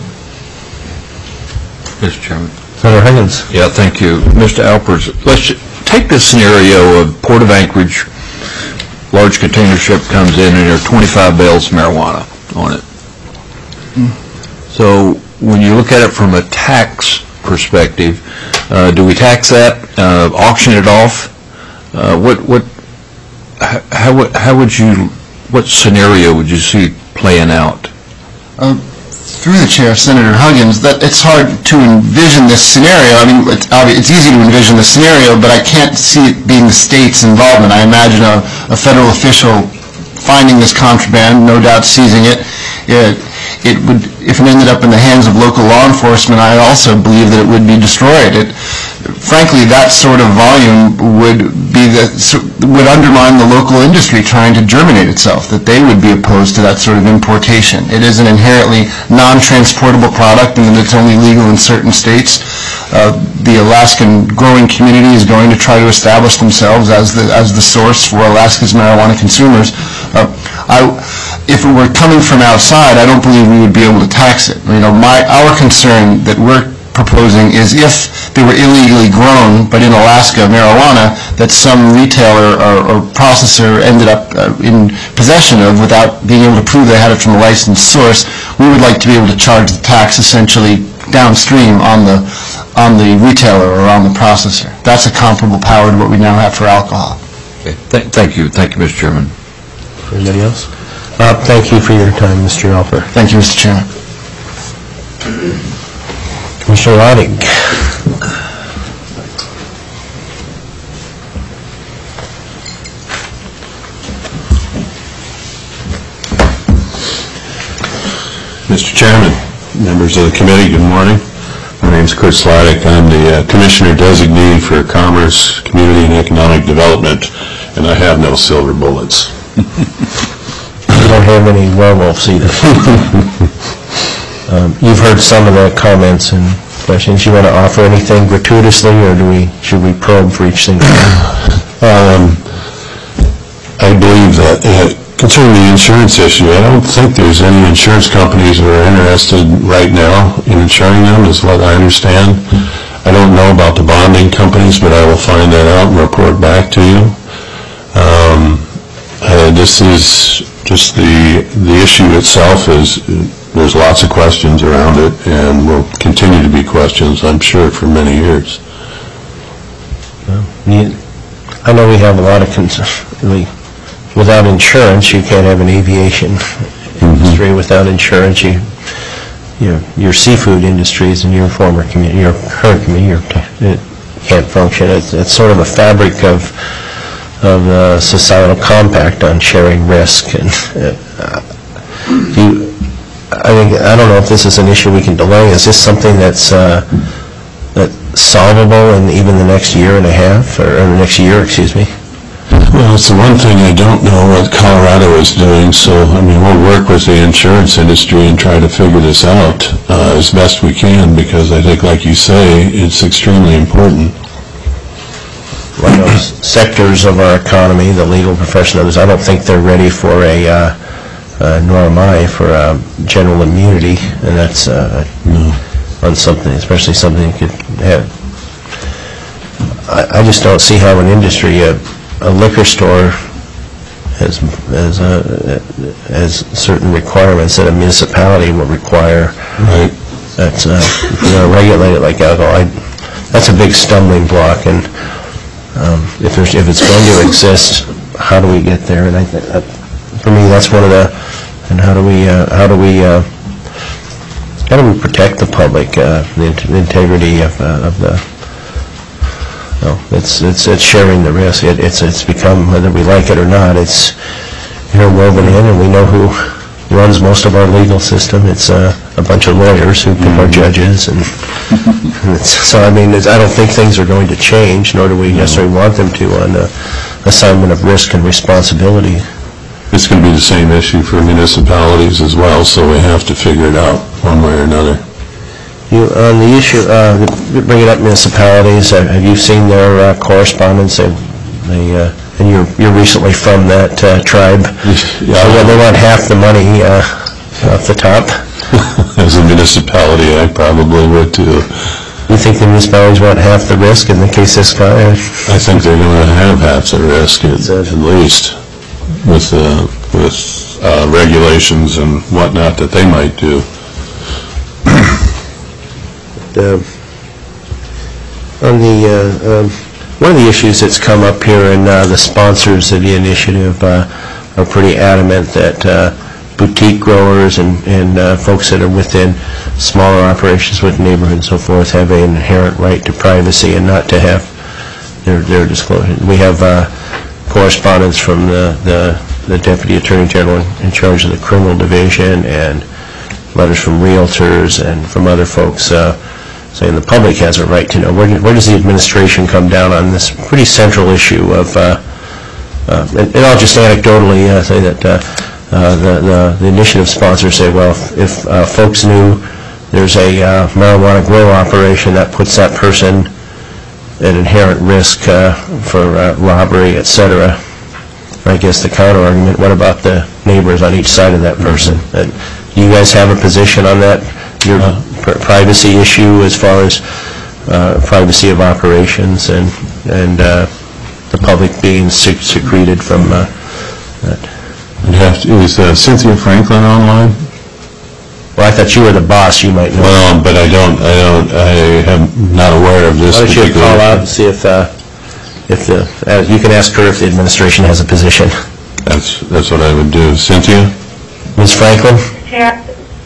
Mister Chairman. Senator Higgins. Yeah, thank you. Mister Alpers, let's ju- take this scenario of Port of Anchorage, large container ship comes in and there are twenty-five bales of marijuana on it. So when you look at it from a tax perspective, uh, do we tax that, uh, auction it off? Uh, what, what, h- how, would- how would you, what scenario would you see playing out? Uh, through the chair, Senator Huggins, that it's hard to envision this scenario. I mean, it's, obvi- it's easy to envision the scenario, but I can't see it being the state's involvement. I imagine a, a federal official finding this contraband, no doubt seizing it. It, it would, if it ended up in the hands of local law enforcement, I also believe that it would be destroyed. It, frankly, that sort of volume would be the, would undermine the local industry trying to germinate itself, that they would be opposed to that sort of importation. It is an inherently non-transportable product and it's only legal in certain states. Uh, the Alaskan growing community is going to try to establish themselves as the, as the source for Alaska's marijuana consumers. Uh, I, if it were coming from outside, I don't believe we would be able to tax it. You know, my, our concern that we're proposing is if they were illegally grown, but in Alaska, marijuana, that some retailer or, or processor ended up uh, in possession of without being able to prove they had it from a licensed source, we would like to be able to charge the tax essentially downstream on the on the retailer or on the processor. That's a comparable power to what we now have for alcohol. Okay. Th- thank you. Thank you, Mister Chairman. Anybody else? Uh, thank you for your time, Mister Alper. Thank you, Mister Chairman. Commissioner Roddick. Mister Chairman, members of the committee, good morning. My name is Kurt Sladek. I'm the uh, Commissioner Designee for Commerce, Community, and Economic Development, and I have no silver bullets. You don't have any werewolves either. um, you've heard some of the comments and questions. You want to offer anything gratuitously, or do we should we probe for each thing? um, I believe that uh, concerning the insurance issue, I don't think there's any insurance companies that are interested right now in insuring them, is what I understand. I don't know about the bonding companies, but I will find that out and report back to you. Um, uh, this is just the the issue itself is there's lots of questions around it, and will continue to be questions, I'm sure, for many years. I know we have a lot of concerns. Without insurance, you can't have an aviation industry. Mm-hmm. Without insurance, you, your your seafood industries and your former community, your current community, it can't function. It's, it's sort of a fabric of of the societal compact on sharing risk. And uh, you, I think I don't know if this is an issue we can delay. Is this something that's uh, that's solvable in even the next year and a half, or, or the next year? Excuse me. Well, it's the one thing I don't know what Colorado is doing, so, I mean, we'll work with the insurance industry and try to figure this out uh, as best we can, because I think, like you say, it's extremely important. One of those sectors of our economy, the legal profession, others, I don't think they're ready for a, uh, uh, nor am I, for a general immunity, and that's uh, no. on something, especially something you could have. I, I just don't see how an industry, uh, a liquor store as, as, uh, as certain requirements that a municipality will require. Right. That's, uh, if you're going to regulate it like alcohol, I, that's a big stumbling block, and um, if there's, if it's going to exist, how do we get there? And I think, that, for me, that's one of the, and how do we, uh, how do we, uh, how do we protect the public, uh, the int- integrity of, uh, of the, no, it's, it's, it's sharing the risk. It, it's, it's become, whether we like it or not, it's interwoven in, and we know who runs most of our legal system. It's uh, a bunch of lawyers who pick our judges, and, and it's, so I mean, it's, I don't think things are going to change, nor do we necessarily want them to, on the assignment of risk and responsibility. It's going to be the same issue for municipalities as well, so we have to figure it out one way or another. You, on the issue, uh, bringing up municipalities, uh, have you seen their uh, correspondence? They, they, uh, and you're you're recently from that uh, tribe. Yeah, so, yeah, they want half the money uh, off the top. As a municipality, I probably would too. You think the municipalities want half the risk in the case this guy? I think they're going to have half the risk at, at least, with uh, with uh, regulations and whatnot that they might do. Uh, on the uh, um, one of the issues that's come up here, and uh, the sponsors of the initiative uh, are pretty adamant that uh, boutique growers and, and uh, folks that are within smaller operations with neighborhood and so forth have an inherent right to privacy and not to have their, their disclosure. We have uh, correspondence from the, the, the Deputy Attorney General in charge of the criminal division, and letters from realtors and from other folks uh, saying the public has a right to know. Where, where does the administration come down on this pretty central issue of, uh, uh, and, and I'll just anecdotally uh, say that uh, uh, the, the, the initiative sponsors say, well, if, if uh, folks knew there's a uh, marijuana grow operation, that puts that person at inherent risk uh, for uh, robbery, et cetera. I guess the counter argument, what about the neighbors on each side of that person? And you guys have a position on that? Your pr- privacy issue as far as uh, privacy of operations and and uh, the public being sec- secreted from uh, that. You have to, is uh, Cynthia Franklin online? Well, I thought you were the boss. You might know. Well, but I don't. I don't. I am not aware of this. Why don't you particular call out and see if uh, if the uh, you can ask her if the administration has a position. That's that's what I would do. Cynthia? Miz Franklin? Chair,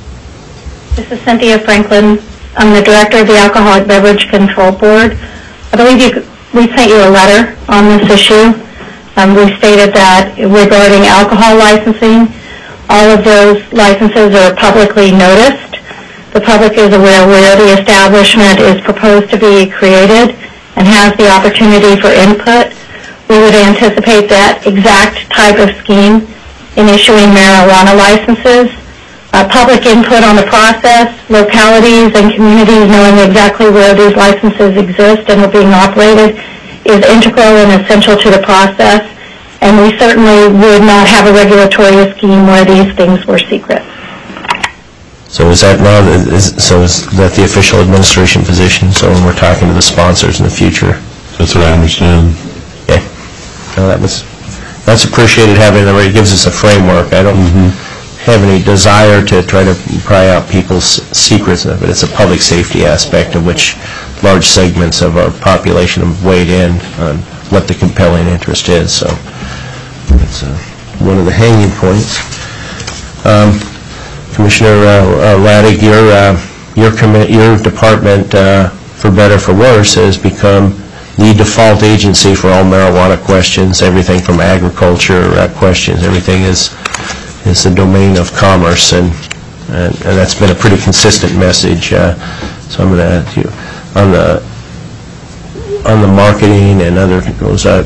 this is Cynthia Franklin. I'm the director of the Alcoholic Beverage Control Board. I believe you, we sent you a letter on this issue. Um, we stated that regarding alcohol licensing, all of those licenses are publicly noticed. The public is aware where the establishment is proposed to be created and has the opportunity for input. We would anticipate that exact type of scheme in issuing marijuana licenses. Uh, public input on the process, localities and communities knowing exactly where these licenses exist and are being operated is integral and essential to the process, and we certainly would not have a regulatory scheme where these things were secret. So is that now, is, so is that the official administration position? So when we're talking to the sponsors in the future? That's what I understand. Okay. No, that was, that's appreciated having it. It gives us a framework. I don't mm-hmm. have any desire to try to pry out people's secrets, but it's a public safety aspect of which large segments of our population have weighed in on what the compelling interest is. So it's uh, one of the hanging points. Um, Commissioner uh, uh, Laddick, your uh, your commit your department, uh, for better for worse, has become the default agency for all marijuana questions. Everything from agriculture uh, questions, everything is is the domain of commerce, and, and and that's been a pretty consistent message. Uh, so I'm going to ask you on the on the marketing and other those. Uh,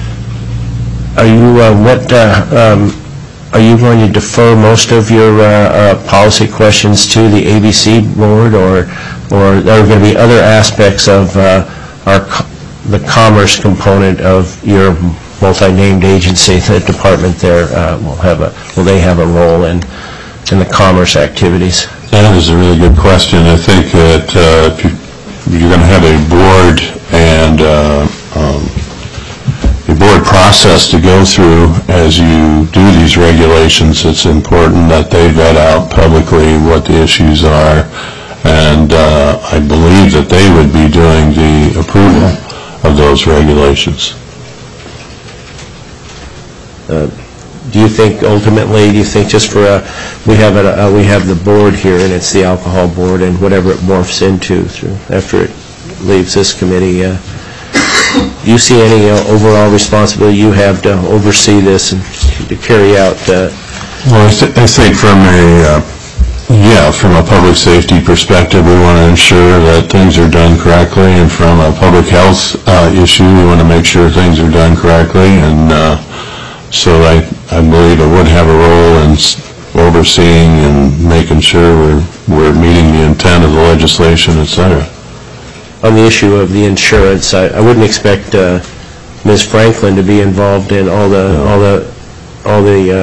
are you uh, what? Uh, um, Are you going to defer most of your uh, uh, policy questions to the A B C board, or or are there going to be other aspects of uh, our co- the commerce component of your multi-named agency, the department there uh, will have a will they have a role in in the commerce activities? That is a really good question. I think that uh, you're going to have a board and uh, um, a board process to go through as you do these regulations. It's important that they vet out publicly what the issues are, and uh, I believe that they would be doing the approval of those regulations. Uh, do you think ultimately, do you think just for a, we have a, uh, we have the board here, and it's the alcohol board, and whatever it morphs into through after it leaves this committee, uh, do you see any uh, overall responsibility you have to oversee this and to carry out? Uh, well, I, th I think from a uh, yeah, from a public safety perspective, we want to ensure that things are done correctly, and from a public health uh, issue, we want to make sure things are done correctly, and uh, so I, I believe I would have a role in overseeing and making sure we're, we're meeting the intent of the legislation, et cetera. On the issue of the insurance, I, I wouldn't expect uh, Miz Franklin to be involved in all the no. all the all the uh,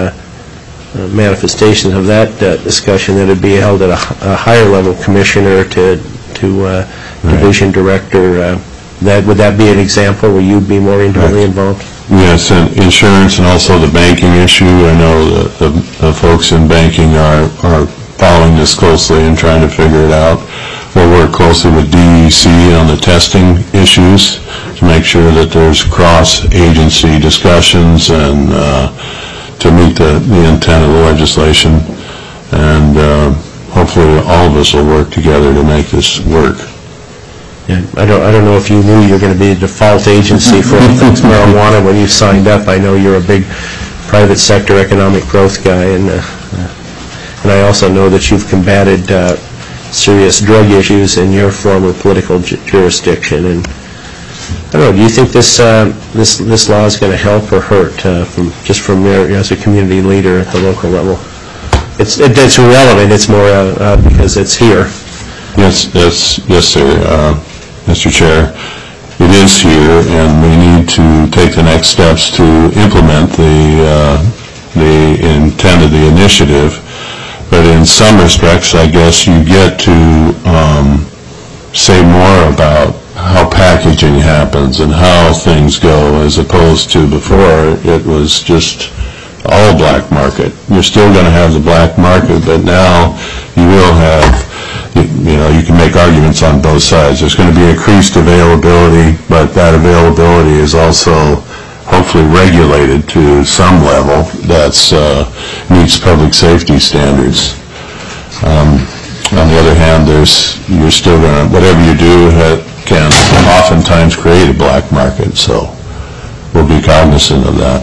uh, manifestations of that uh, discussion. That would be held at a, a higher level commissioner to to uh, right. division director. Uh, that would that be an example where you'd be more intimately right. involved? Yes, and insurance and also the banking issue. I know the, the, the folks in banking are, are following this closely and trying to figure it out. We'll work closely with D E C on the testing issues to make sure that there's cross-agency discussions and uh, to meet the, the intent of the legislation. And uh, hopefully all of us will work together to make this work. Yeah, I don't. I don't know if you knew you were going to be the default agency for all things marijuana when you signed up. I know you're a big private sector economic growth guy, and uh, and I also know that you've combated uh, serious drug issues in your former political ju jurisdiction. And I don't know. Do you think this uh, this this law is going to help or hurt uh, from just from your as a community leader at the local level? It's it, it's irrelevant. It's more uh, uh, because it's here. Yes, yes, yes, sir. Uh, Mister Chair, it is here, and we need to take the next steps to implement the uh, the intent of the initiative. But in some respects, I guess you get to um, say more about how packaging happens and how things go, as opposed to before it was just all black market. You're still going to have the black market, but now you will have. You know, you can make arguments on both sides. There's going to be increased availability, but that availability is also hopefully regulated to some level that's uh, meets public safety standards. Um, on the other hand, there's you're still going to, whatever you do ha can oftentimes create a black market, so we'll be cognizant of that.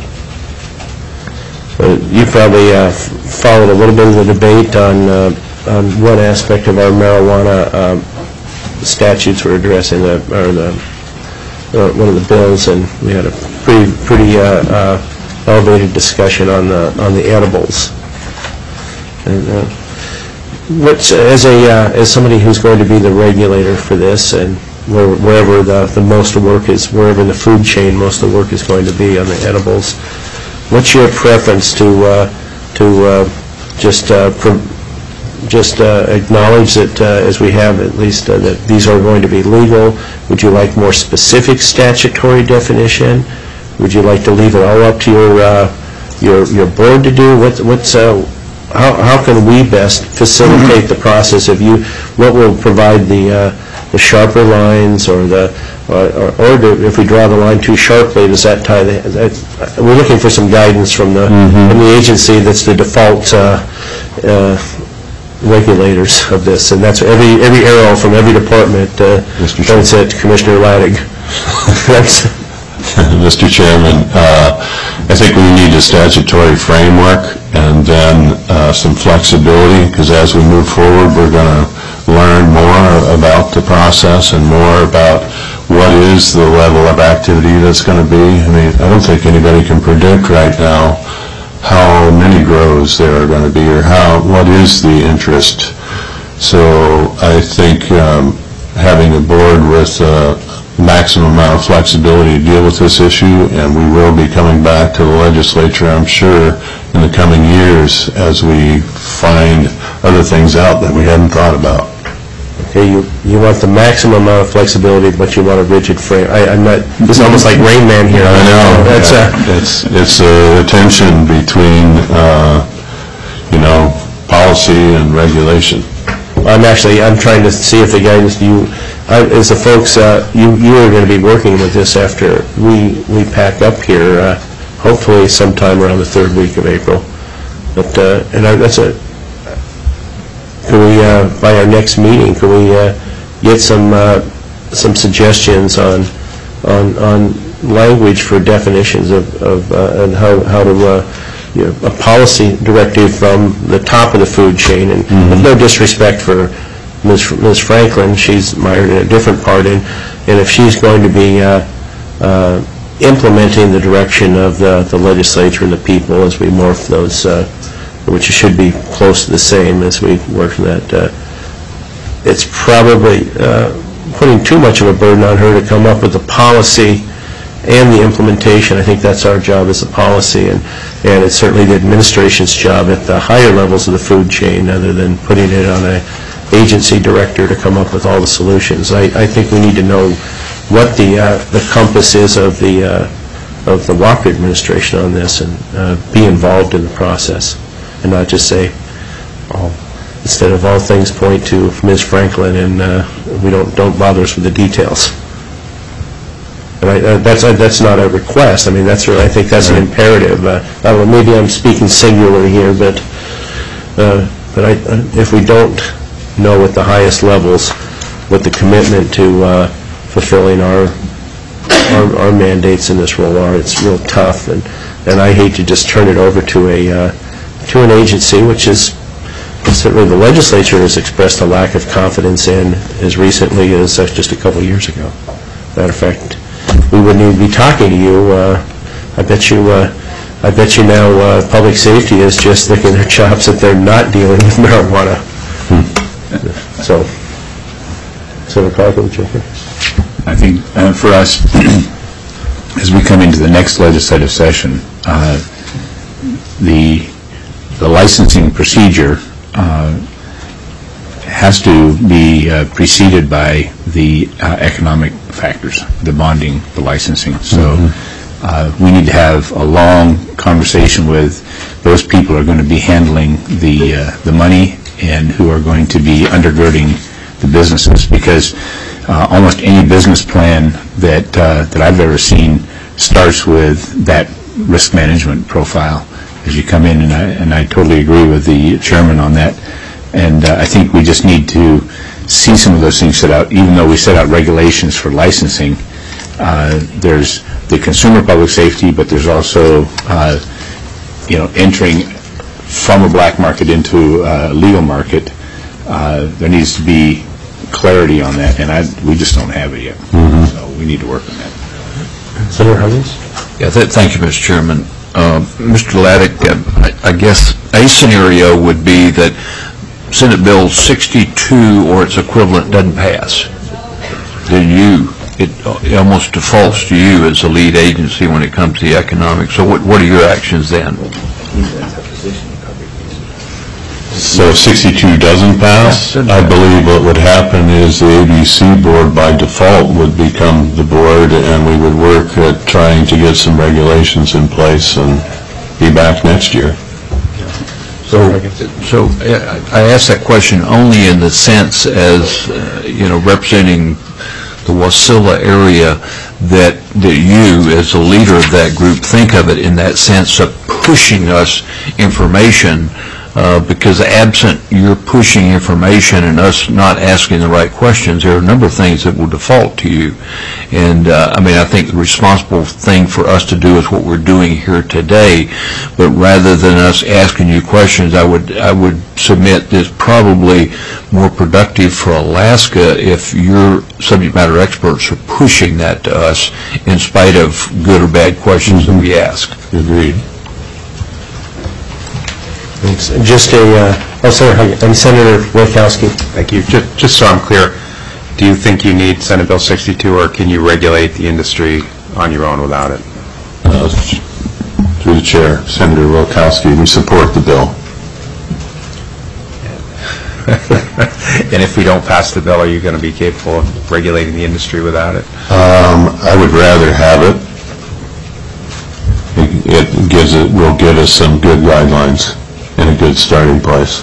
Uh, you probably uh, followed a little bit of the debate on uh, on one aspect of our marijuana uh, statutes we're addressing, the, or the uh, one of the bills, and we had a pretty pretty uh, uh, elevated discussion on the on the edibles. And uh, what's as a uh, as somebody who's going to be the regulator for this, and where, wherever the the most work is, wherever in the food chain most of the work is going to be on the edibles, what's your preference to uh, to uh, just uh, pro just uh, acknowledge that, uh, as we have at least, uh, that these are going to be legal? Would you like more specific statutory definition? Would you like to leave it all up to your uh, your your board to do? What, what's uh, how how can we best facilitate the process of you? What will provide the uh, the sharper lines, or the or, or, or do, if we draw the line too sharply, does that tie the? That, we're looking for some guidance from the mm-hmm. from the agency that's the default. Uh, uh, regulators of this, and that's every every arrow from every department uh, points at Commissioner Laddig. Mister Chairman, uh, I think we need a statutory framework and then uh, some flexibility, because as we move forward, we're going to learn more about the process and more about what is the level of activity that's going to be. I mean, I don't think anybody can predict right now how many grows there are going to be, or how, what is the interest. So I think um, having a board with a maximum amount of flexibility to deal with this issue, and we will be coming back to the legislature, I'm sure, in the coming years as we find other things out that we hadn't thought about. Okay, you, you want the maximum amount of flexibility, but you want a rigid frame. I, I'm not, this is almost like Rain Man here. I know. That's yeah. a, It's, it's a tension between, uh, you know, policy and regulation. I'm actually, I'm trying to see if the guidance, you, I, as the folks, uh, you, you are going to be working with this after we, we pack up here, uh, hopefully sometime around the third week of April. But, uh, and I, that's a, can we, uh, by our next meeting, can we uh, get some, uh, some suggestions on, on, on language for definitions of, of uh, and how, how to, uh, you know, a policy directive from the top of the food chain, and mm-hmm. with no disrespect for Miz Miz Franklin, she's mired in a different part, and, and if she's going to be uh, uh, implementing the direction of the, the legislature and the people as we morph those, uh, which should be close to the same as we work from that, uh, it's probably uh, putting too much of a burden on her to come up with the policy and the implementation. I think that's our job as a policy, and, and it's certainly the administration's job at the higher levels of the food chain, other than putting it on an agency director to come up with all the solutions. I, I think we need to know what the, uh, the compass is of the, uh, of the Walker administration on this, and uh, be involved in the process, and not just say, oh, instead of all things point to Miz Franklin, and uh, we don't, don't bother us with the details. And I, uh, that's, uh, that's not a request. I mean, that's really, I think that's an imperative. Uh, I don't know, maybe I'm speaking singular here, but uh, but I, uh, if we don't know at the highest levels what the commitment to uh, fulfilling our, our our mandates in this role are, it's real tough. And and I hate to just turn it over to a uh, to an agency, which is certainly the legislature has expressed a lack of confidence in as recently as uh, just a couple of years ago. Matter of fact, we wouldn't even be talking to you. Uh, I bet you, uh, I bet you now, uh, public safety is just licking their chops that they're not dealing with marijuana. Hmm. So, Senator Clark, would you? I think uh, for us, as we come into the next legislative session, uh, the the licensing procedure uh, has to be uh, preceded by the uh, economic factors, the bonding, the licensing. So mm-hmm. uh, we need to have a long conversation with those people who are going to be handling the uh, the money and who are going to be undergirding the businesses, because uh, almost any business plan that uh, that I've ever seen starts with that risk management profile as you come in, and I and I totally agree with the chairman on that. And uh, I think we just need to see some of those things set out. Even though we set out regulations for licensing, uh, there's the consumer public safety, but there's also, uh, you know, entering from a black market into a legal market. Uh, there needs to be clarity on that, and I, we just don't have it yet. Mm-hmm. So we need to work on that. Senator Huggins? Yeah, th thank you, Mister Chairman. Uh, Mister Laddick, uh, I, I guess a scenario would be that Senate Bill sixty-two or its equivalent doesn't pass. Then you, it, it almost defaults to you as the lead agency when it comes to the economics. So what, what are your actions then? So if sixty-two doesn't pass, I believe what would happen is the A B C board by default would become the board, and we would work at trying to get some regulations in place and be back next year. So, so uh, I ask that question only in the sense as, uh, you know, representing the Wasilla area, that, that you, as a leader of that group, think of it in that sense of pushing us information, uh, because absent your pushing information and us not asking the right questions, there are a number of things that will default to you. And, uh, I mean, I think the responsible thing for us to do is what we're doing here today, but rather than us asking you questions, I would, I would submit this probably more productive for Alaska if your subject matter experts are pushing that to us in spite of good or bad questions mm-hmm. that we ask. Agreed. Thanks. Just a, uh, oh, Senator, and Senator Wojtkowski. Thank you. Just, just so I'm clear, do you think you need Senate Bill sixty-two, or can you regulate the industry on your own without it? Uh, through the chair, Senator Wojtkowski, we support the bill. And if we don't pass the bill, are you going to be capable of regulating the industry without it? Um, I would rather have it. It it gives it, will give us some good guidelines and a good starting place.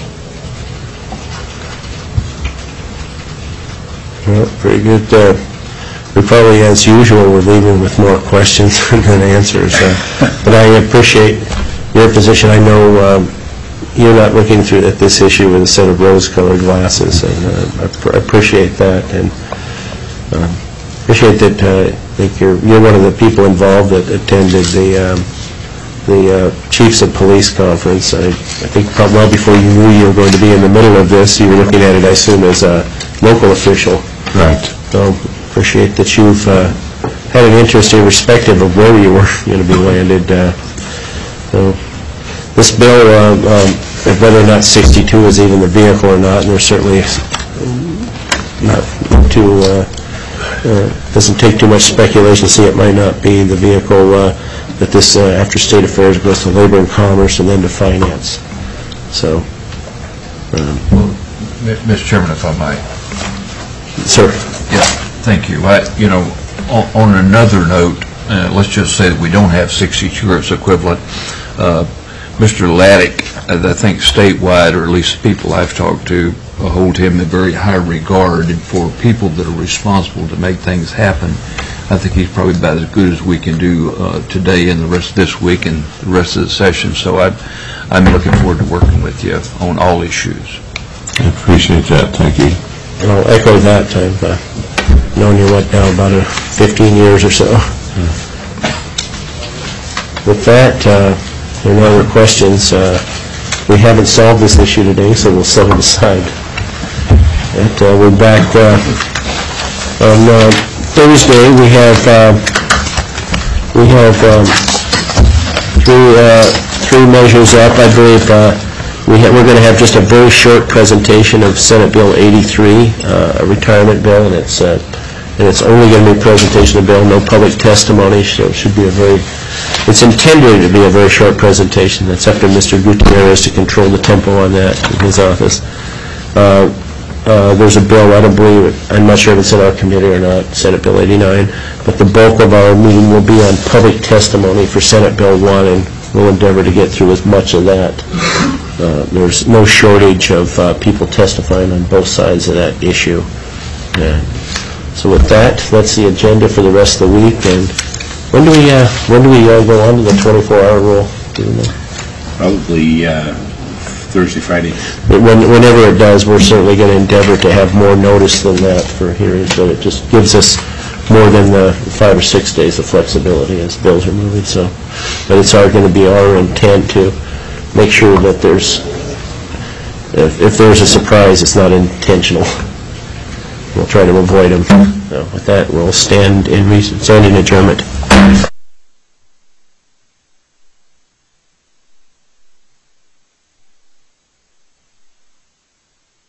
Well, pretty good. Uh, we probably, as usual, we're leaving with more questions than answers. Uh, but I appreciate your position. I know um, you're not looking through at this issue with a set of rose-colored glasses, and uh, I, pr- I appreciate that. And um, appreciate that. Uh, I think you're you're one of the people involved that attended the um, the uh, Chiefs of Police conference. I, I think probably well before you knew you were going to be in the middle of this, you were looking at it, I assume, as a local official. Right. So appreciate that you've uh, had an interest irrespective of where you were going to be landed. Uh, so this bill, uh, um, whether or not sixty-two is even the vehicle or not, and there's certainly not too, uh, uh, doesn't take too much speculation to see it might not be the vehicle uh, that this, uh, after State Affairs, goes to Labor and Commerce and then to Finance. So, um, Mister Chairman, if I might. Sir. Yeah, thank you. I, you know, on, on another note, uh, let's just say that we don't have sixty-two or its equivalent. Uh, Mister Laddick, uh, I think statewide, or at least people I've talked to, uh, hold him in very high regard. And for people that are responsible to make things happen, I think he's probably about as good as we can do uh, today and the rest of this week and the rest of the session. So I, I'm looking forward to working with you on all issues. I appreciate that. Thank you. I'll echo that. I've uh, known you, what, now, about uh, fifteen years or so. With that, uh, there are no other questions. Uh, we haven't solved this issue today, so we'll set it aside. And, uh, we're back uh, on uh, Thursday. We have uh, we have um, three uh, three measures up. I believe uh, we ha- we're going to have just a very short presentation of Senate Bill eighty-three, uh, a retirement bill, and it's uh, and it's only going to be a presentation of the bill, no public testimony. So it should be a very It's intended to be a very short presentation. That's up to Mister Gutierrez to control the tempo on that in his office. Uh, uh, there's a bill, I don't believe it, I'm not sure if it's in our committee or not, Senate Bill eighty-nine, but the bulk of our meeting will be on public testimony for Senate Bill one, and we'll endeavor to get through as much of that. Uh, there's no shortage of uh, people testifying on both sides of that issue. Yeah. So with that, that's the agenda for the rest of the week. And when do we uh, when do we uh, go on to the twenty-four hour rule? Do you know? Probably uh, Thursday, Friday. But when, whenever it does, we're certainly going to endeavor to have more notice than that for hearings, but it just gives us more than the five or six days of flexibility as bills are moving. So, but it's our, going to be our intent to make sure that there's, if, if there's a surprise, it's not intentional. We'll try to avoid them. So with that, we'll stand in, stand in adjournment.